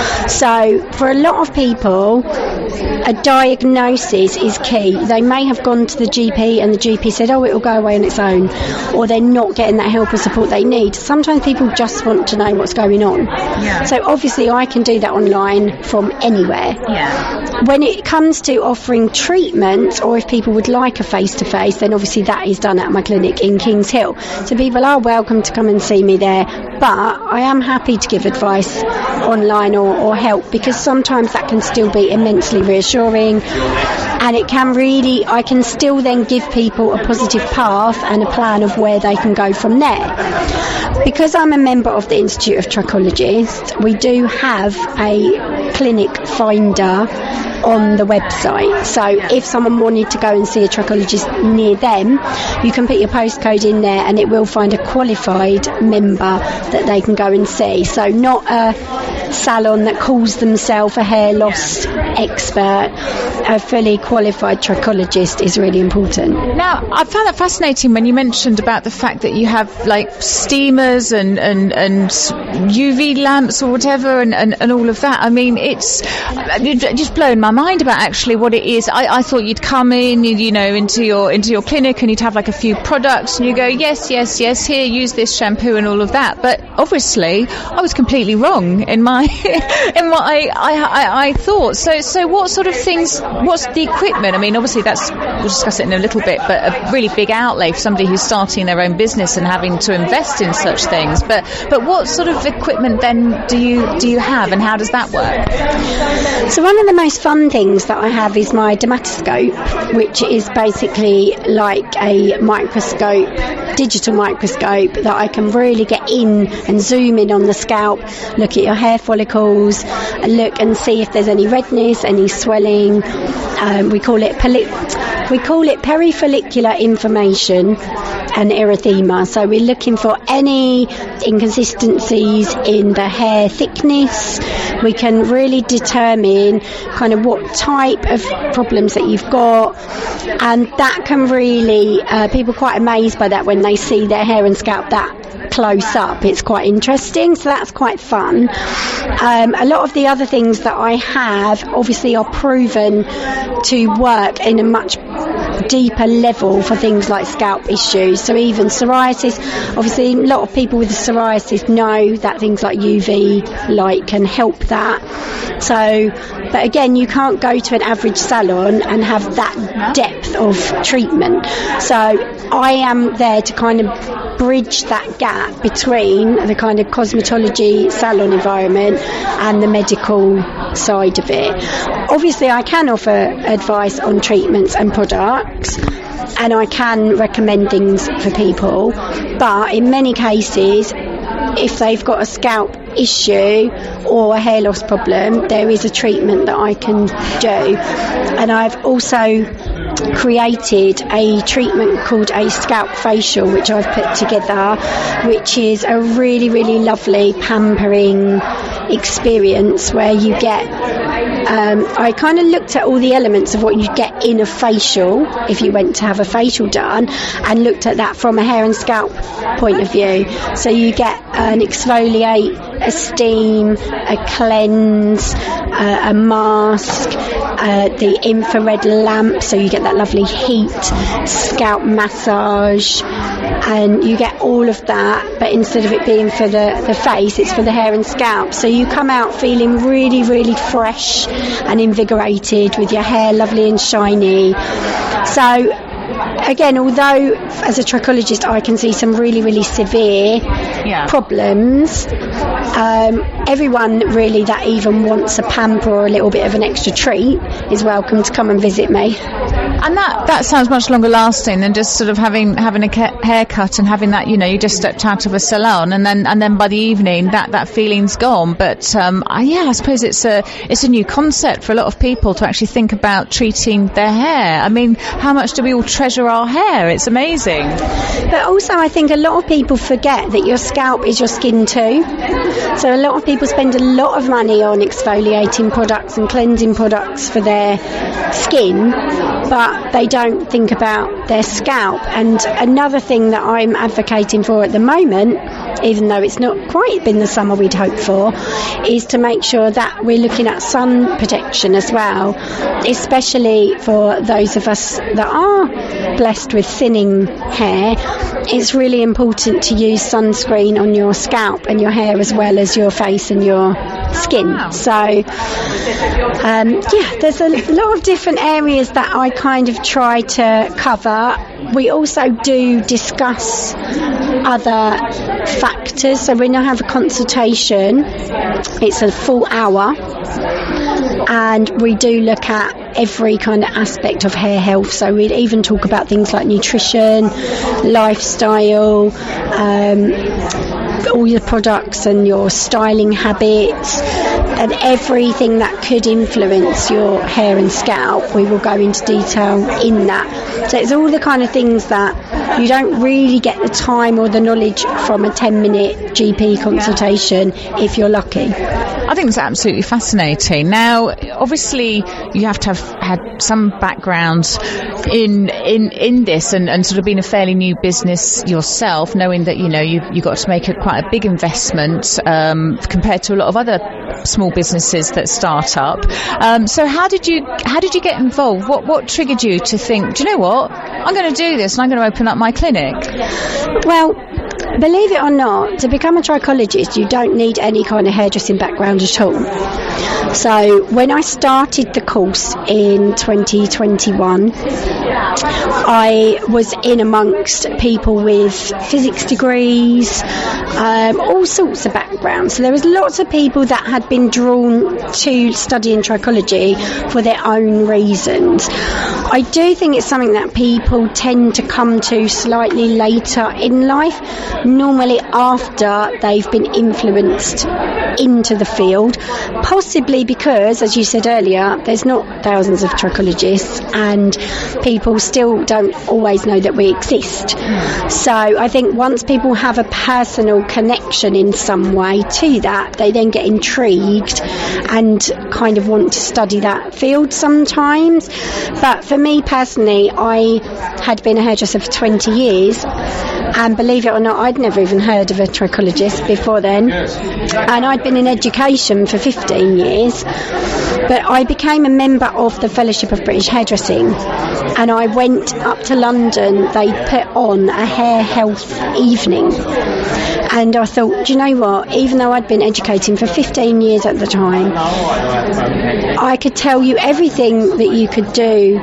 So for a lot of people, a diagnosis is key. They may have gone to the G P and the G P said, oh, it will go away on its own, or they're not getting that help or support they need. Sometimes people just want to know what's going on. Yeah. So obviously I can do that online from anywhere. Yeah. When it comes to offering treatment, or if people would like a face-to-face, then obviously that is done at my clinic in Kings Hill. So people are welcome to come and see me there, but I am happy to give advice online or, or help, because sometimes that can still be immensely reassuring, and it can really, I can still then give people a positive path and a plan of where they can go from there. Because I'm a member of the Institute of Trichologists, we do have a clinic finder on the website. So if someone wanted to go and see a trichologist near them, you can put your postcode in there and it will find a qualified member that they can go and see. So not a salon that calls themselves a hair loss expert. A fully qualified trichologist is really important. Now, I found that fascinating when you mentioned about the fact that you have like steamers and, and, and U V lamps or whatever and, and, and all of that. I mean, it's just blowing my mind about actually what it is. I, I thought you'd come in, you know, into your into your clinic and you'd have like a few products and you go, yes, yes, yes, here, use this shampoo and all of that. But obviously, I was completely wrong in my I in what I, I, I, I thought. So so what sort of things? What's the equipment? I mean, obviously that's we'll discuss it in a little bit, but a really big outlay for somebody who's starting their own business and having to invest in such things. But but what sort of equipment then do you do you have, and how does that work? So one of the most fun things that I have is my dermatoscope, which is basically like a microscope, digital microscope that I can really get in and zoom in on the scalp, look at your hair follicles, and look and see if there's any redness, any swelling. Um, we call it poli- we call it perifollicular inflammation and erythema. So we're looking for any inconsistencies in the hair thickness. We can really determine kind of what type of problems that you've got, and that can really uh, people are quite amazed by that when they see their hair and scalp that close up. It's quite interesting, so that's quite fun. Um, a lot of the other things that I have obviously are proven to work in a much deeper level for things like scalp issues. So even psoriasis, obviously a lot of people with psoriasis know that things like U V light can help that. So, but again, you can't go to an average salon and have that depth of treatment. So I am there to kind of bridge that gap between the kind of cosmetology salon environment and the medical side of it. Obviously, I can offer advice on treatments and products, and I can recommend things for people, but in many cases, if they've got a scalp issue or a hair loss problem, there is a treatment that I can do. And I've also created a treatment called a scalp facial, which I've put together, which is a really, really lovely pampering experience where you get um, I kind of looked at all the elements of what you get in a facial if you went to have a facial done, and looked at that from a hair and scalp point of view. So you get an exfoliate, a steam, a cleanse, uh, a mask, uh, the infrared lamp, so you get that lovely heat, scalp massage, and you get all of that, but instead of it being for the, the face, it's for the hair and scalp. So you come out feeling really, really fresh and invigorated, with your hair lovely and shiny. So again, although as a trichologist I can see some really, really severe yeah. problems, um, everyone really that even wants a pamper or a little bit of an extra treat is welcome to come and visit me. And that, that sounds much longer lasting than just sort of having having a ca- haircut and having that, you know, you just stepped out of a salon and then and then by the evening that, that feeling's gone. But um, I, yeah, I suppose it's a it's a new concept for a lot of people to actually think about treating their hair. I mean, how much do we all treasure our hair? It's amazing. But also I think a lot of people forget that your scalp is your skin too. So a lot of people spend a lot of money on exfoliating products and cleansing products for their skin, but they don't think about their scalp. And another thing that I'm advocating for at the moment, even though it's not quite been the summer we'd hoped for, is to make sure that we're looking at sun protection as well, especially for those of us that are blessed with thinning hair. It's really important to use sunscreen on your scalp and your hair as well as your face and your skin. So um, yeah, there's a lot of different areas that I kind of try to cover. We also do discuss other factors. So when I have a consultation, it's a full hour, and we do look at every kind of aspect of hair health. So we'd even talk about things like nutrition, lifestyle, um, all your products and your styling habits, and everything that could influence your hair and scalp. We will go into detail in that. So it's all the kind of things that you don't really get the time or the knowledge from a ten minute G P consultation if you're lucky. I think it's absolutely fascinating. Now, obviously, you have to have had some background in in, in this and, and sort of been a fairly new business yourself, knowing that, you know, you've, you've got to make a, quite a big investment um, compared to a lot of other small businesses that start up. Um, so how did you how did you get involved? What what triggered you to think, do you know what, I'm going to do this and I'm going to open up my clinic? Well, believe it or not, to become a trichologist, you don't need any kind of hairdressing background at all. So when I started the course in twenty twenty-one, I was in amongst people with physics degrees, um, all sorts of backgrounds. So there was lots of people that had been drawn to studying trichology for their own reasons. I do think it's something that people tend to come to slightly later in life, normally after they've been influenced into the field, possibly because, as you said earlier, there's not thousands of trichologists and people still don't always know that we exist. So I think once people have a personal connection in some way to that, they then get intrigued and kind of want to study that field sometimes. But for me personally, I had been a hairdresser for twenty years, and believe it or not, I'd never even heard of a trichologist before then, and I'd been in education for fifteen years. But I became a member of the Fellowship of British Hairdressing, and I went up to London. They put on a hair health evening, and I thought, do you know what, even though I'd been educating for fifteen years at the time, I could tell you everything that you could do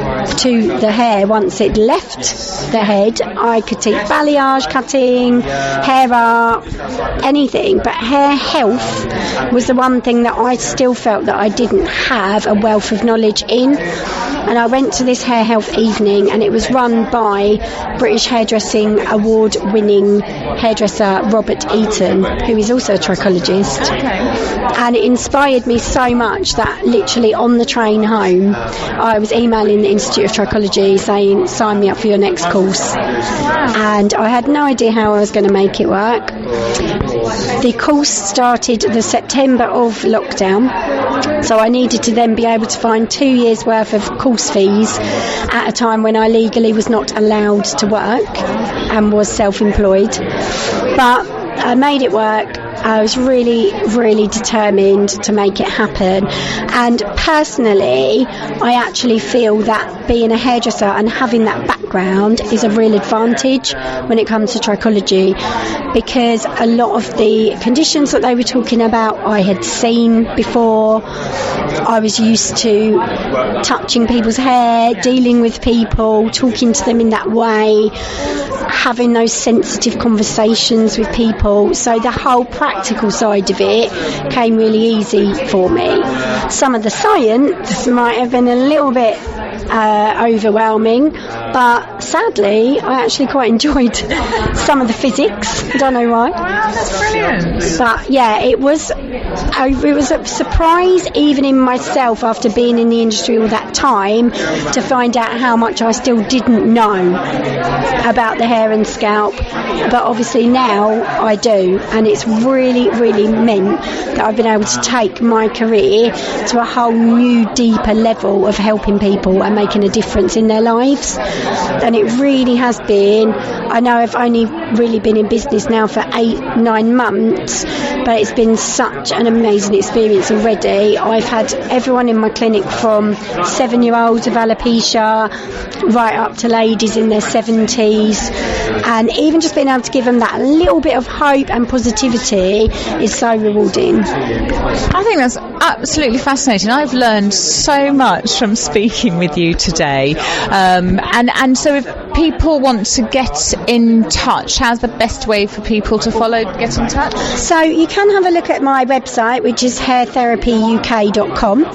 to the hair once it left the head. I could teach balayage, cutting, hair up, anything, but hair health was the one thing that I still felt that I didn't have a wealth of knowledge in. And I went to this hair health evening, and it was run by British Hairdressing Award winning hairdresser Robert Eaton, who is also a trichologist. Okay. And it inspired me so much that literally on the train home I was emailing the Institute of Trichology saying, sign me up for your next course. And I had no idea how I was going to make it work. The course started the September of lockdown, so I needed to then be able to find two years worth of course fees at a time when I legally was not allowed to work and was self-employed. But I made it work. I was really, really determined to make it happen. And personally, I actually feel that being a hairdresser and having that background is a real advantage when it comes to trichology, because a lot of the conditions that they were talking about I had seen before. I was used to touching people's hair, dealing with people, talking to them in that way, having those sensitive conversations with people. So the whole practical side of it came really easy for me. Some of the science might have been a little bit uh, overwhelming, but sadly I actually quite enjoyed some of the physics. I don't know why. Wow, that's brilliant. But yeah, it was a, it was a surprise even in myself after being in the industry all that time to find out how much I still didn't know about the hair and scalp. But obviously now I do, and it's really, really meant that I've been able to take my career to a whole new, deeper level of helping people and making a difference in their lives. And it really has been. I know I've only really been in business now for eight, nine months, but it's been such an amazing experience already. I've had everyone in my clinic from seven-year-olds with alopecia right up to ladies in their seventies, and even just being able to give them that little bit of hope and positivity is so rewarding. I think that's absolutely fascinating. I've learned so much from speaking with you today. Um, and, and so if people want to get in touch, how's the best way for people to follow, get in touch? So you can have a look at my website, which is hair therapy U K dot com.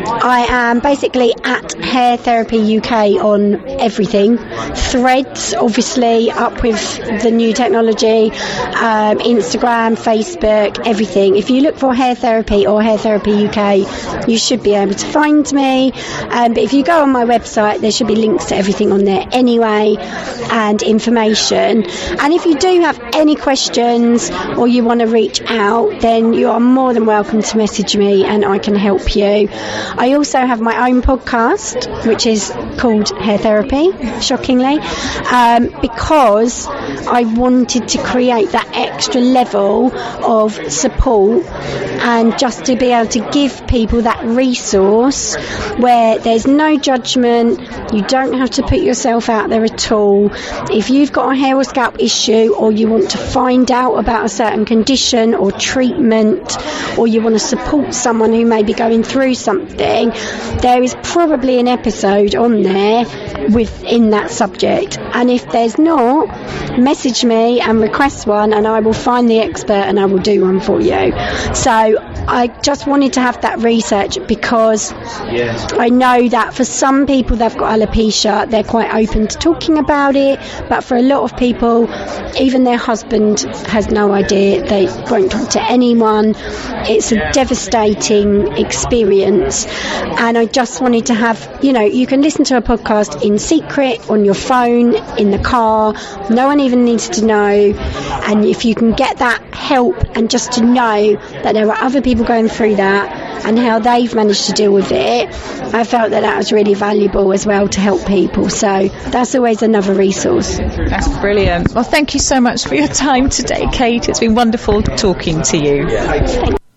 I am basically at Hair Therapy U K on everything. Threads, obviously, up with the new technology, um, Instagram, Facebook, everything. If you look for Hair Therapy or Hair Therapy U K, you should be able to find me. Um, but if you go on my website, there should be links to everything on there anyway, and information. And if you do have any questions or you want to reach out, then you are more than welcome to message me and I can help you. I also have my own podcast, which is called Hair Therapy, shockingly, um, because I wanted to create that extra level of support, and just to be able to give people that resource where there's no judgment, you don't have to put yourself out there at all. If you've got a hair or scalp issue, or you want to find out about a certain condition or treatment, or you want to support someone who may be going through something, there is probably an episode on there within that subject. And if there's not, message me and request one, and I will find the expert and I will do one for you. So I just wanted to have that research, because yes. I know that for some people they've got alopecia, they're quite open to talking about it, but for a lot of people, even their husband has no idea, they won't talk to anyone. It's a devastating experience, and I just wanted to have, you know, you can listen to a podcast in secret on your phone, in the car, no one even needs to know, and if you can get that help and just to know that there are other people going through that and how they've managed to deal with it, I felt that that was really valuable as well to help people. So that's always another resource. That's brilliant. Well, thank you so much for your time today, Kate. It's been wonderful talking to you. Thank you.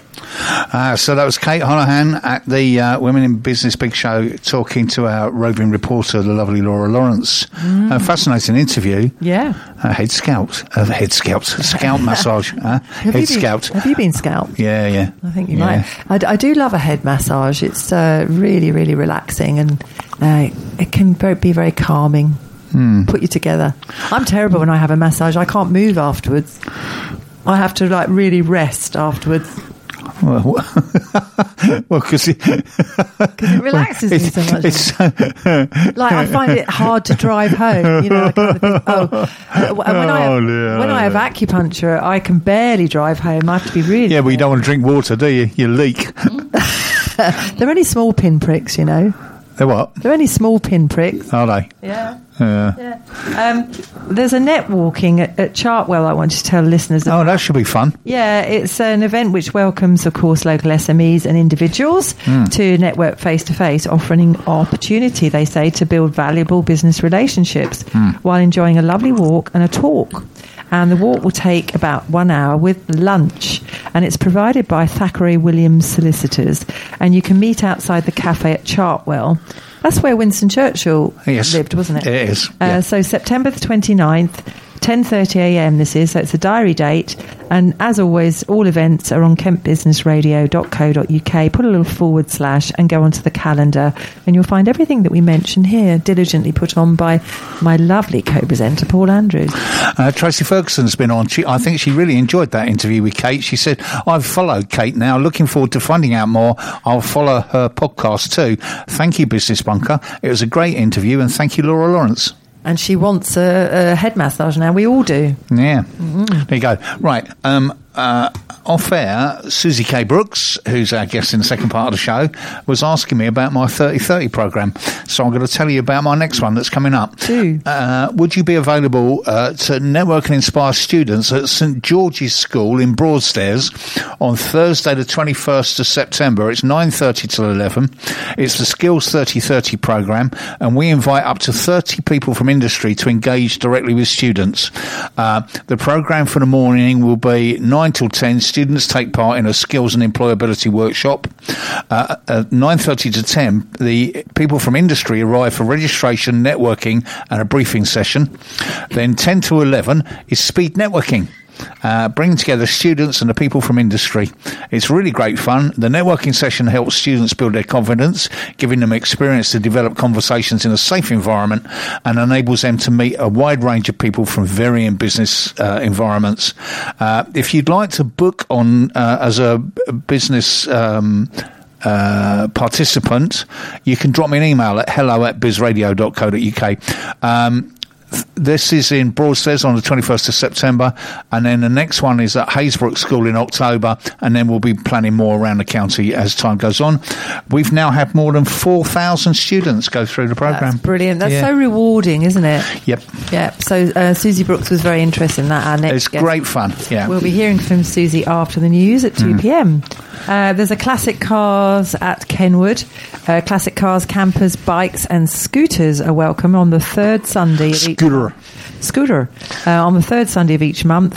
Uh, so that was Kate Holohan at the uh, Women in Business Big Show, talking to our roving reporter, the lovely Laura Lawrence. Mm. A fascinating interview. Yeah. Uh, head scalp. Uh, head scalp. Scalp massage. Uh, head been, scalp. Have you been scalped? Yeah, yeah. I think you yeah. might. I, I do love a head massage. It's uh, really, really relaxing, and uh, it can be very calming. Mm. Put you together. I'm terrible when I have a massage. I can't move afterwards. I have to like really rest afterwards. Well, well, because it, it relaxes well, me so much. It's, uh, like I find it hard to drive home. You know, I kind of think, oh, uh, when I have, oh, dear, when I have acupuncture, I can barely drive home. I have to be really. Yeah, but you don't want to drink water, do you? You leak. They're only small pinpricks, you know. They're what? They're only small pinpricks. Are they? Yeah. Yeah. yeah. Um, there's a net walking at, at Chartwell I wanted to tell listeners about. Oh, that should be fun. Yeah, it's an event which welcomes, of course, local S M Es and individuals mm. to network face-to-face, offering opportunity, they say, to build valuable business relationships mm. while enjoying a lovely walk and a talk. And the walk will take about one hour with lunch, and it's provided by Thackeray Williams Solicitors, and you can meet outside the cafe at Chartwell. That's where Winston Churchill yes. lived, wasn't it? It is. Uh, yeah. So September the twenty-ninth, ten thirty a m this is, so it's a diary date. And as always, all events are on kent business radio dot co dot u k. Put a little forward slash and go onto the calendar, and you'll find everything that we mention here diligently put on by my lovely co-presenter, Paul Andrews. Uh, Tracy Ferguson's been on. She, I think she really enjoyed that interview with Kate. She said, I've followed Kate now, looking forward to finding out more. I'll follow her podcast too. Thank you, Business Bunker. It was a great interview, and thank you, Laura Lawrence. And she wants a, a head massage now. We all do. Yeah. Mm-hmm. There you go. Right. Um, uh, off air, Susie K. Brooks, who's our guest in the second part of the show, was asking me about my thirty thirty programme. So I'm going to tell you about my next one that's coming up. Do. Uh, would you be available uh, to network and inspire students at St George's School in Broadstairs on Thursday the twenty-first of September? It's nine thirty till eleven. It's the Skills thirty thirty programme, and we invite up to thirty people from industry to engage directly with students. Uh, the programme for the morning will be nine till ten. Students take part in a skills and employability workshop. Uh, at nine thirty to ten, the people from industry arrive for registration, networking and a briefing session. Then ten to eleven is speed networking. Uh, bringing together students and the people from industry. It's really great fun. The networking session helps students build their confidence, giving them experience to develop conversations in a safe environment, and enables them to meet a wide range of people from varying business uh, environments. Uh, if you'd like to book on uh, as a business um, uh, participant, you can drop me an email at hello at biz radio dot co dot u k. Um, This is in Broadstairs on the twenty-first of September, and then the next one is at Haysbrook School in October, and then we'll be planning more around the county as time goes on. We've now had more than four thousand students go through the programme. That's brilliant. That's yeah. so rewarding, isn't it? Yep. Yep. So uh, Susie Brooks was very interested in that. Our next It's guest. great fun, yeah. We'll be hearing from Susie after the news at two p.m. Mm. Uh, there's a Classic Cars at Kenwood. Uh, classic cars, campers, bikes and scooters are welcome on the third Sunday of each Scooter. Scooter uh, on the third Sunday of each month.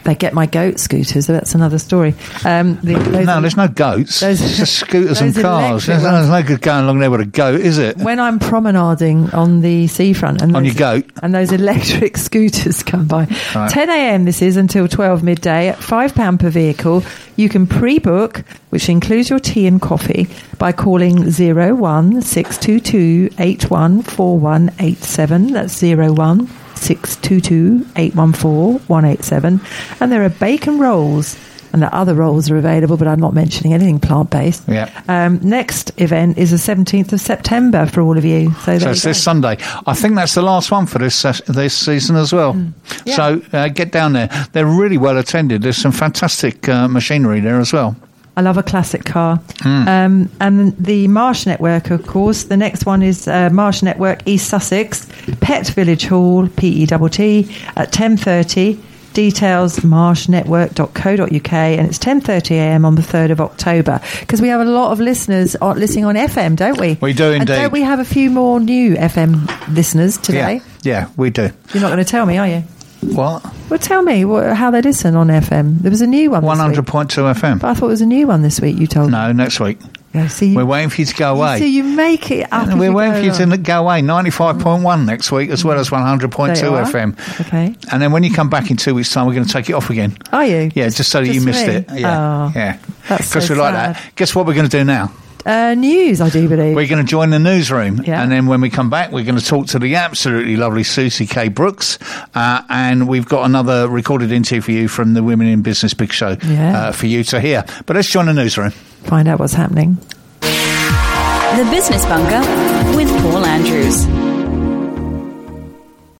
They get my goat scooters. That's another story. Um, the, those no, there's no goats. Those, it's just scooters and those cars. There's, there's no good going along there with a goat, is it? When I'm promenading on the seafront and on those, your goat, and those electric scooters come by, right. ten a.m. this is until twelve midday at five pound per vehicle. You can pre-book, which includes your tea and coffee, by calling zero one six two two eight one four one eight seven. That's zero one six two two eight one four one eight seven. And there are bacon rolls, and the other rolls are available, but I'm not mentioning anything plant-based. Yeah. Um, next event is the seventeenth of September for all of you. So, so it's this Sunday. I think that's the last one for this uh, this season as well. Mm. Yeah. So uh, get down there. They're really well attended. There's some fantastic uh, machinery there as well. I love a classic car. Mm. Um, and the Marsh Network, of course. The next one is uh, Marsh Network East Sussex, Pet Village Hall, P E T T, at ten thirty. Details, marsh network dot co dot uk, and it's ten thirty a.m. on the third of October, because we have a lot of listeners on, listening on F M, don't we? We do indeed. And don't we have a few more new F M listeners today? Yeah, yeah we do. You're not going to tell me, are you? What? Well, tell me what, how they listen on F M. There was a new one this one hundred point two F M. But I thought it was a new one this week, you told no, me. No, next week. Yeah, see, you, we're waiting for you to go away. So you make it up. We're you waiting for you along. to go away. ninety-five point one next week, as well as one hundred point two F M. Okay. And then when you come back in two weeks' time, we're going to take it off again. Are you? Yeah, just so that just you missed me? it. Yeah, oh, yeah. That's because so we like sad. that. Guess what we're going to do now? Uh, news, I do believe. We're going to join the newsroom. Yeah. And then when we come back, we're going to talk to the absolutely lovely Susie K. Brooks. Uh, and we've got another recorded interview from the Women in Business Big Show yeah. uh, for you to hear. But let's join the newsroom. Find out what's happening. The Business Bunker with Paul Andrews.